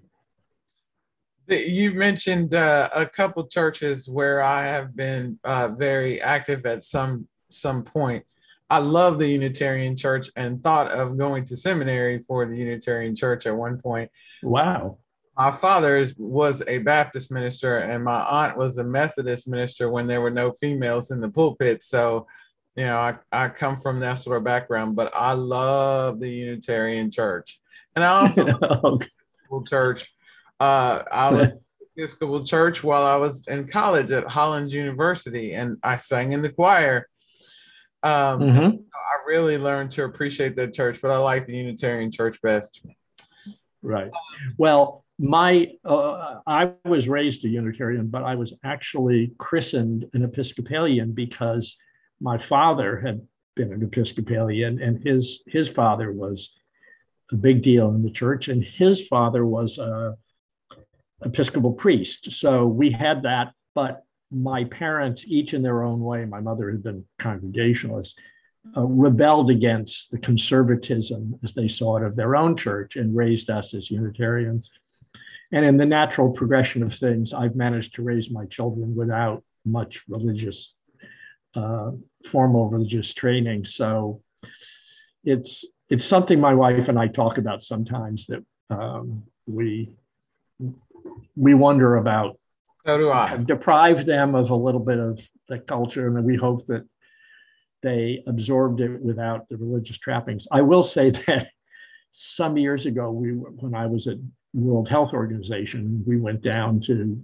A: You mentioned uh, a couple churches where I have been uh, very active at some some point. I love the Unitarian Church and thought of going to seminary for the Unitarian Church at one point.
B: Wow.
A: My father was a Baptist minister and my aunt was a Methodist minister when there were no females in the pulpit. So, you know, I, I come from that sort of background, but I love the Unitarian Church. And I also love the Episcopal Church. Uh, I was in the Episcopal Church while I was in college at Hollins University, and I sang in the choir. Um, mm-hmm. I really learned to appreciate that church, but I like the Unitarian Church best.
B: Right. Well, my uh, I was raised a Unitarian, but I was actually christened an Episcopalian because my father had been an Episcopalian, and his his father was a big deal in the church, and his father was a Episcopal priest. So we had that, but my parents, each in their own way, my mother had been Congregationalist, uh, rebelled against the conservatism, as they saw it, of their own church and raised us as Unitarians. And in the natural progression of things, I've managed to raise my children without much religious, uh, formal religious training. So it's it's something my wife and I talk about sometimes, that um, we we wonder about
A: So do I.
B: have deprived them of a little bit of the culture, and we hope that they absorbed it without the religious trappings. I will say that some years ago, we when I was at World Health Organization, we went down to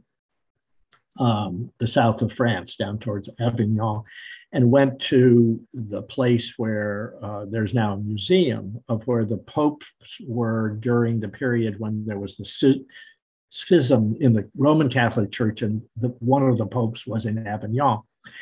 B: um, the south of France, down towards Avignon, and went to the place where uh, there's now a museum of where the popes were during the period when there was the schism in the Roman Catholic Church, and the, one of the popes was in Avignon.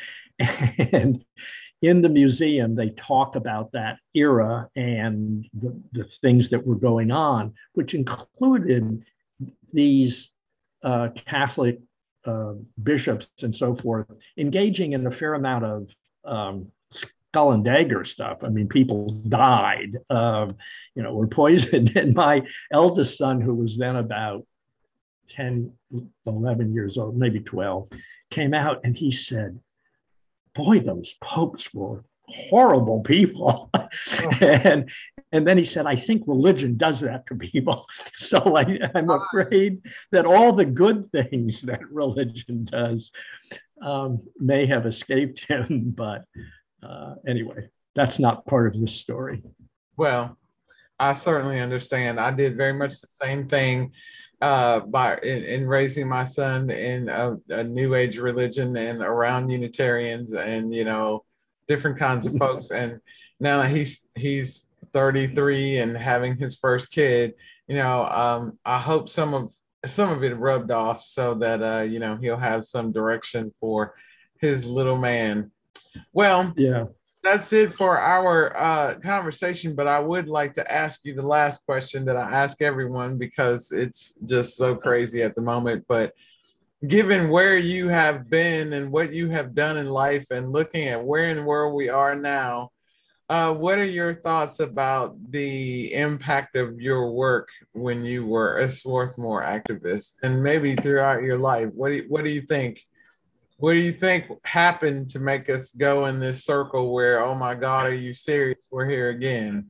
B: And in the museum, they talk about that era and the, the things that were going on, which included these uh, Catholic uh, bishops and so forth engaging in a fair amount of um, skull and dagger stuff. I mean, people died, um, you know, were poisoned. And my eldest son, who was then about ten, eleven years old, maybe twelve, came out and he said, boy, those popes were horrible people. and and then he said, I think religion does that to people. So I, I'm afraid that all the good things that religion does um, may have escaped him. But uh, anyway, that's not part of this story.
A: Well, I certainly understand. I did very much the same thing uh, by in, in raising my son in a, a New Age religion and around Unitarians and, you know, different kinds of folks. And now that he's he's thirty-three and having his first kid, you know, um, I hope some of some of it rubbed off so that uh, you know, he'll have some direction for his little man. Well,
B: yeah.
A: That's it for our uh, conversation, but I would like to ask you the last question that I ask everyone because it's just so crazy at the moment. But given where you have been and what you have done in life and looking at where in the world we are now, uh, what are your thoughts about the impact of your work when you were a Swarthmore activist and maybe throughout your life? What do you, what do you think? What do you think happened to make us go in this circle where, oh my God, are you serious? We're here again.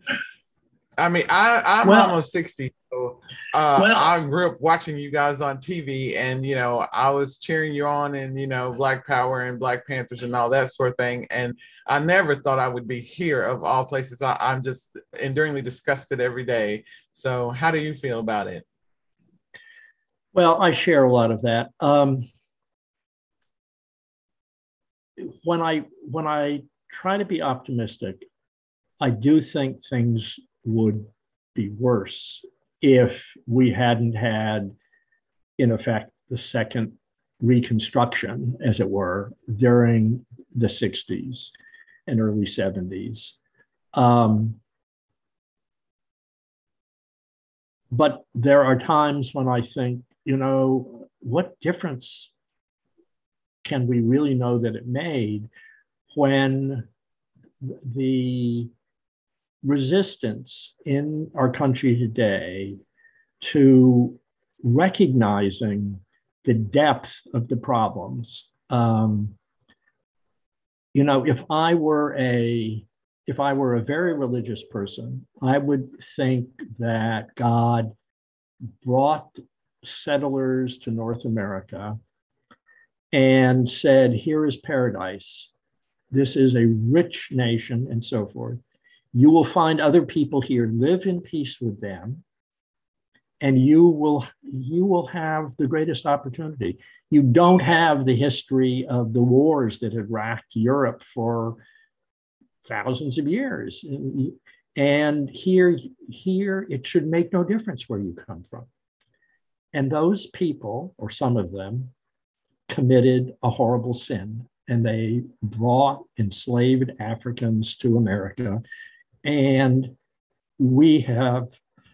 A: I mean, I, I'm well, almost sixty. So uh, well, I grew up watching you guys on T V and, you know, I was cheering you on and, you know, Black Power and Black Panthers and all that sort of thing. And I never thought I would be here of all places. I, I'm just enduringly disgusted every day. So how do you feel about it?
B: Well, I share a lot of that. Um, When I when I try to be optimistic, I do think things would be worse if we hadn't had, in effect, the second Reconstruction, as it were, during the sixties and early seventies. Um, but there are times when I think, you know, what difference can we really know that it made when the resistance in our country today to recognizing the depth of the problems? Um, you know, if I were a if I were a very religious person, I would think that God brought settlers to North America and said, here is paradise. This is a rich nation and so forth. You will find other people here, live in peace with them, and you will, you will have the greatest opportunity. You don't have the history of the wars that had racked Europe for thousands of years. And here, here it should make no difference where you come from. And those people, or some of them, committed a horrible sin, and they brought enslaved Africans to America. And we have,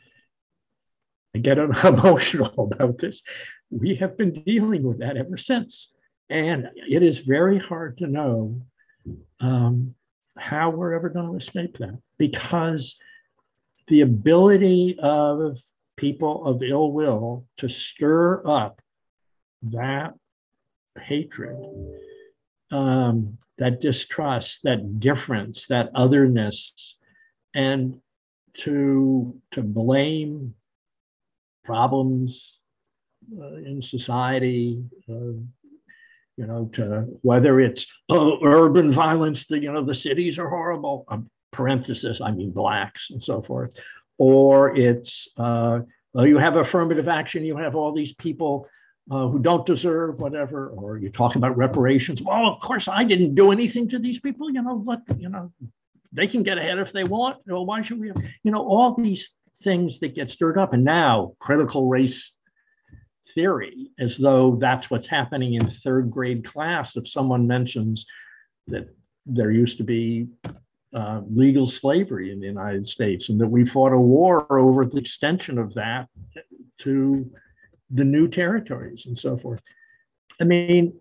B: I get emotional about this, we have been dealing with that ever since. And it is very hard to know um, how we're ever going to escape that, because the ability of people of ill will to stir up that hatred, um, that distrust, that difference, that otherness, and to, to blame problems uh, in society, uh, you know, to whether it's oh, urban violence, the, you know, the cities are horrible, um, parenthesis, I mean blacks and so forth, or it's, uh, well, you have affirmative action, you have all these people uh, who don't deserve whatever, or you talk about reparations. Well, of course, I didn't do anything to these people, you know, but, you know, they can get ahead if they want. Well, why should we have, you know, all these things that get stirred up. And now critical race theory, as though that's what's happening in third grade class. If someone mentions that there used to be uh, legal slavery in the United States and that we fought a war over the extension of that to the new territories and so forth. I mean,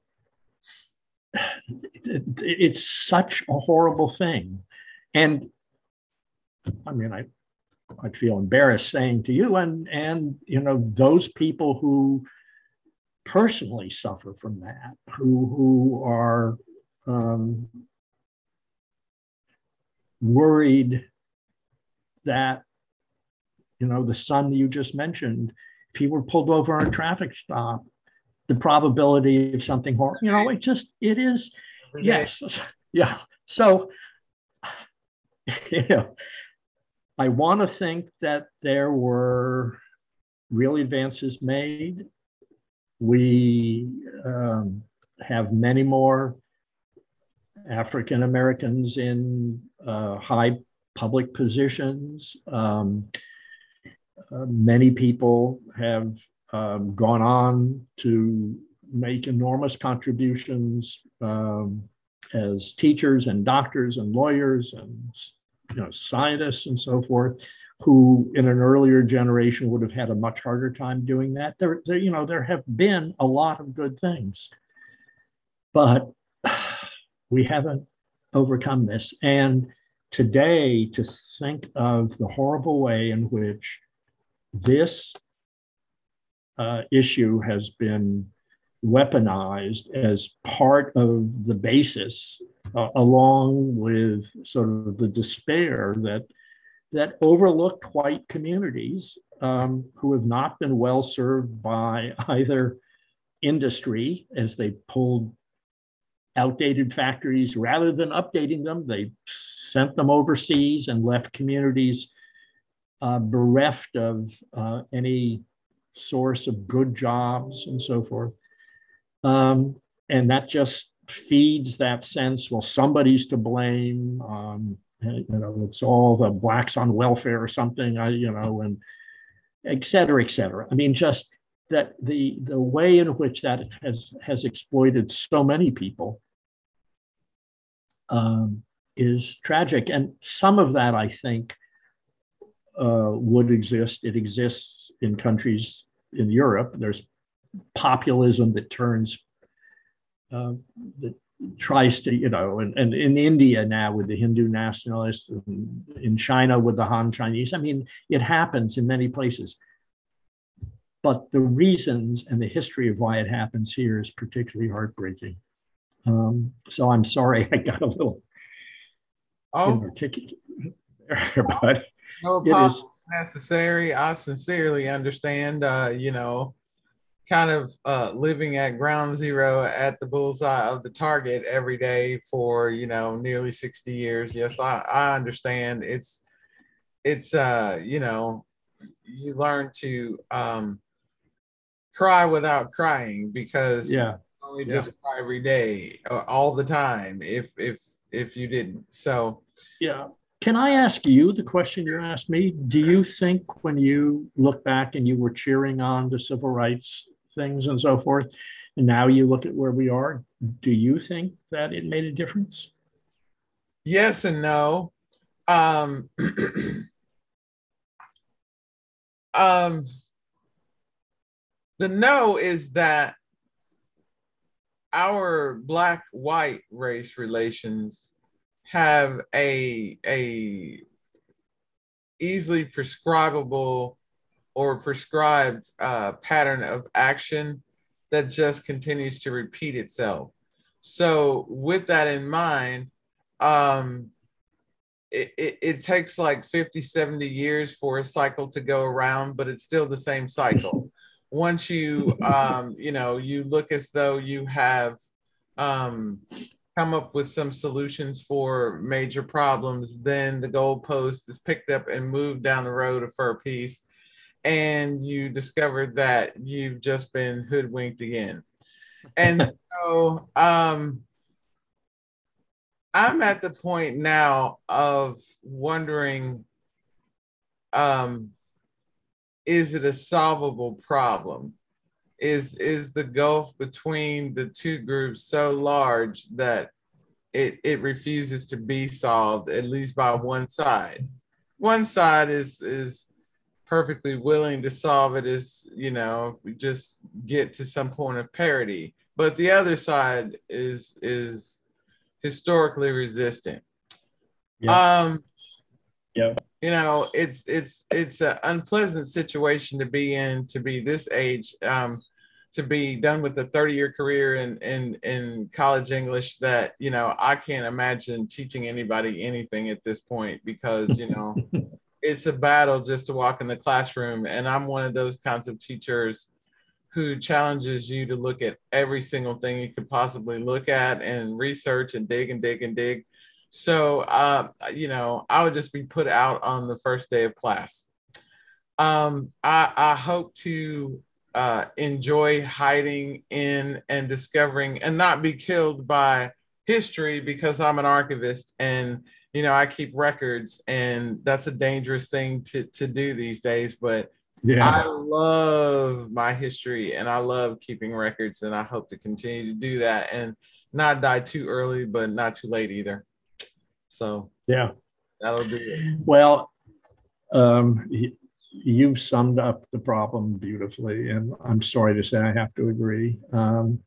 B: it's such a horrible thing. And I mean, I, I feel embarrassed saying to you, and, and, you know, those people who personally suffer from that, who, who are um, worried that, you know, the son you just mentioned, if he were pulled over on a traffic stop, the probability of something horrible, you know, it just, it is, yes. Yeah. So, you know, I want to think that there were real advances made. We um, have many more African Americans in uh, high public positions. Um, uh, many people have um, gone on to make enormous contributions um, as teachers and doctors and lawyers and, you know, scientists and so forth, who in an earlier generation would have had a much harder time doing that. There, there, you know, there have been a lot of good things, but we haven't overcome this. And today, to think of the horrible way in which this uh, issue has been weaponized as part of the basis, uh, along with sort of the despair that that overlooked white communities um, who have not been well served by either industry, as they pulled outdated factories rather than updating them. They sent them overseas and left communities uh, bereft of uh, any source of good jobs and so forth. Um, and that just feeds that sense, well, somebody's to blame. Um, you know, it's all the blacks on welfare or something, I, you know, and et cetera, et cetera. I mean, just that the the way in which that has has exploited so many people um, is tragic. And some of that, I think, uh, would exist. It exists in countries in Europe. There's populism that turns, uh, that tries to, you know, and, and in India now with the Hindu nationalists, in China with the Han Chinese. I mean, it happens in many places. But the reasons and the history of why it happens here is particularly heartbreaking. Um, so I'm sorry I got a little
A: oh.
B: inarticulate there, but
A: no
B: it is
A: necessary. I sincerely understand, uh, you know, kind of uh, living at ground zero at the bullseye of the target every day for, you know, nearly sixty years. Yes, I, I understand. It's, it's, uh, you know, you learn to um, cry without crying, because
B: yeah,
A: you only
B: yeah.
A: just cry every day, uh, all the time, if, if, if you didn't. So,
B: yeah. Can I ask you the question you asked me? Do you think when you look back and you were cheering on the civil rights things and so forth, and now you look at where we are, do you think that it made a difference?
A: Yes and no. Um, um, the no is that our black-white race relations have a a easily prescribable or prescribed uh, pattern of action that just continues to repeat itself. So with that in mind, um, it, it, it takes like fifty, seventy years for a cycle to go around, but it's still the same cycle. once you, um, you know, you look as though you have um, come up with some solutions for major problems, then the goalpost is picked up and moved down the road for a piece, and you discover that you've just been hoodwinked again. And so um, I'm at the point now of wondering, um, is it a solvable problem? Is is the gulf between the two groups so large that it it refuses to be solved, at least by one side? One side is is perfectly willing to solve it, as you know, we just get to some point of parity. But the other side is is historically resistant.
B: Yeah.
A: Um,
B: Yeah.
A: you know, it's it's it's an unpleasant situation to be in, to be this age, um, to be done with a thirty year career in in in college English, that, you know, I can't imagine teaching anybody anything at this point, because, you know, it's a battle just to walk in the classroom. And I'm one of those kinds of teachers who challenges you to look at every single thing you could possibly look at and research and dig and dig and dig. So, um, you know, I would just be put out on the first day of class. Um, I, I hope to uh, enjoy hiding in and discovering and not be killed by history, because I'm an archivist, and, you know, I keep records, and that's a dangerous thing to, to do these days. But
B: Yeah.
A: I love my history and I love keeping records, and I hope to continue to do that and not die too early, but not too late either. So
B: Yeah.
A: that'll do it.
B: Well, um, you've summed up the problem beautifully, and I'm sorry to say I have to agree. Um,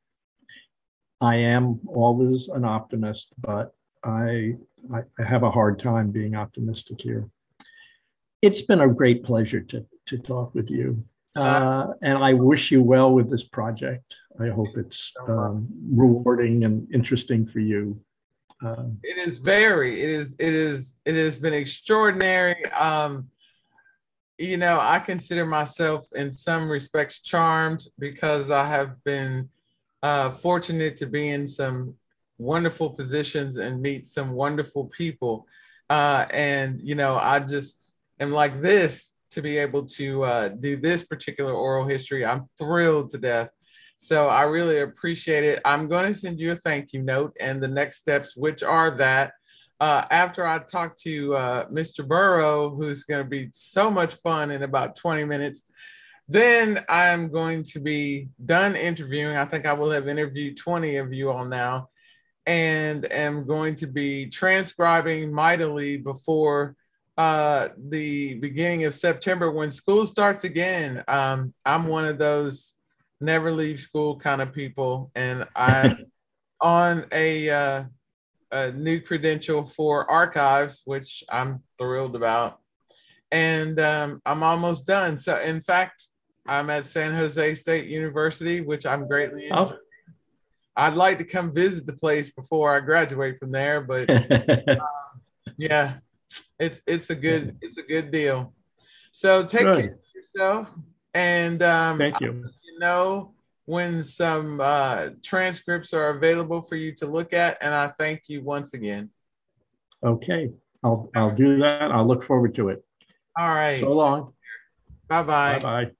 B: I am always an optimist, but I, I have a hard time being optimistic here. It's been a great pleasure to, to talk with you. Uh, and I wish you well with this project. I hope it's um, rewarding and interesting for you. Um,
A: it is very, it is, it is, it has been extraordinary. Um, you know, I consider myself in some respects charmed, because I have been uh, fortunate to be in some wonderful positions and meet some wonderful people. Uh, and, you know, I just am like this to be able to uh, do this particular oral history. I'm thrilled to death. So I really appreciate it. I'm going to send you a thank you note and the next steps, which are that uh, after I talk to uh, Mister Burrow, who's going to be so much fun in about twenty minutes, then I'm going to be done interviewing. I think I will have interviewed twenty of you all now, and am going to be transcribing mightily before uh, the beginning of September, when school starts again. Um, I'm one of those never leave school kind of people, and I'm on a, uh, a new credential for archives, which I'm thrilled about. And um, I'm almost done. So, in fact, I'm at San Jose State University, which I'm greatly enjoying. Oh. I'd like to come visit the place before I graduate from there, but um, yeah, it's it's a good it's a good deal. So take good. care of yourself, and um,
B: thank you.
A: I'll let you know when some uh, transcripts are available for you to look at, and I thank you once again.
B: Okay, I'll I'll do that. I'll look forward to it.
A: All right.
B: So long.
A: Bye bye.
B: Bye bye.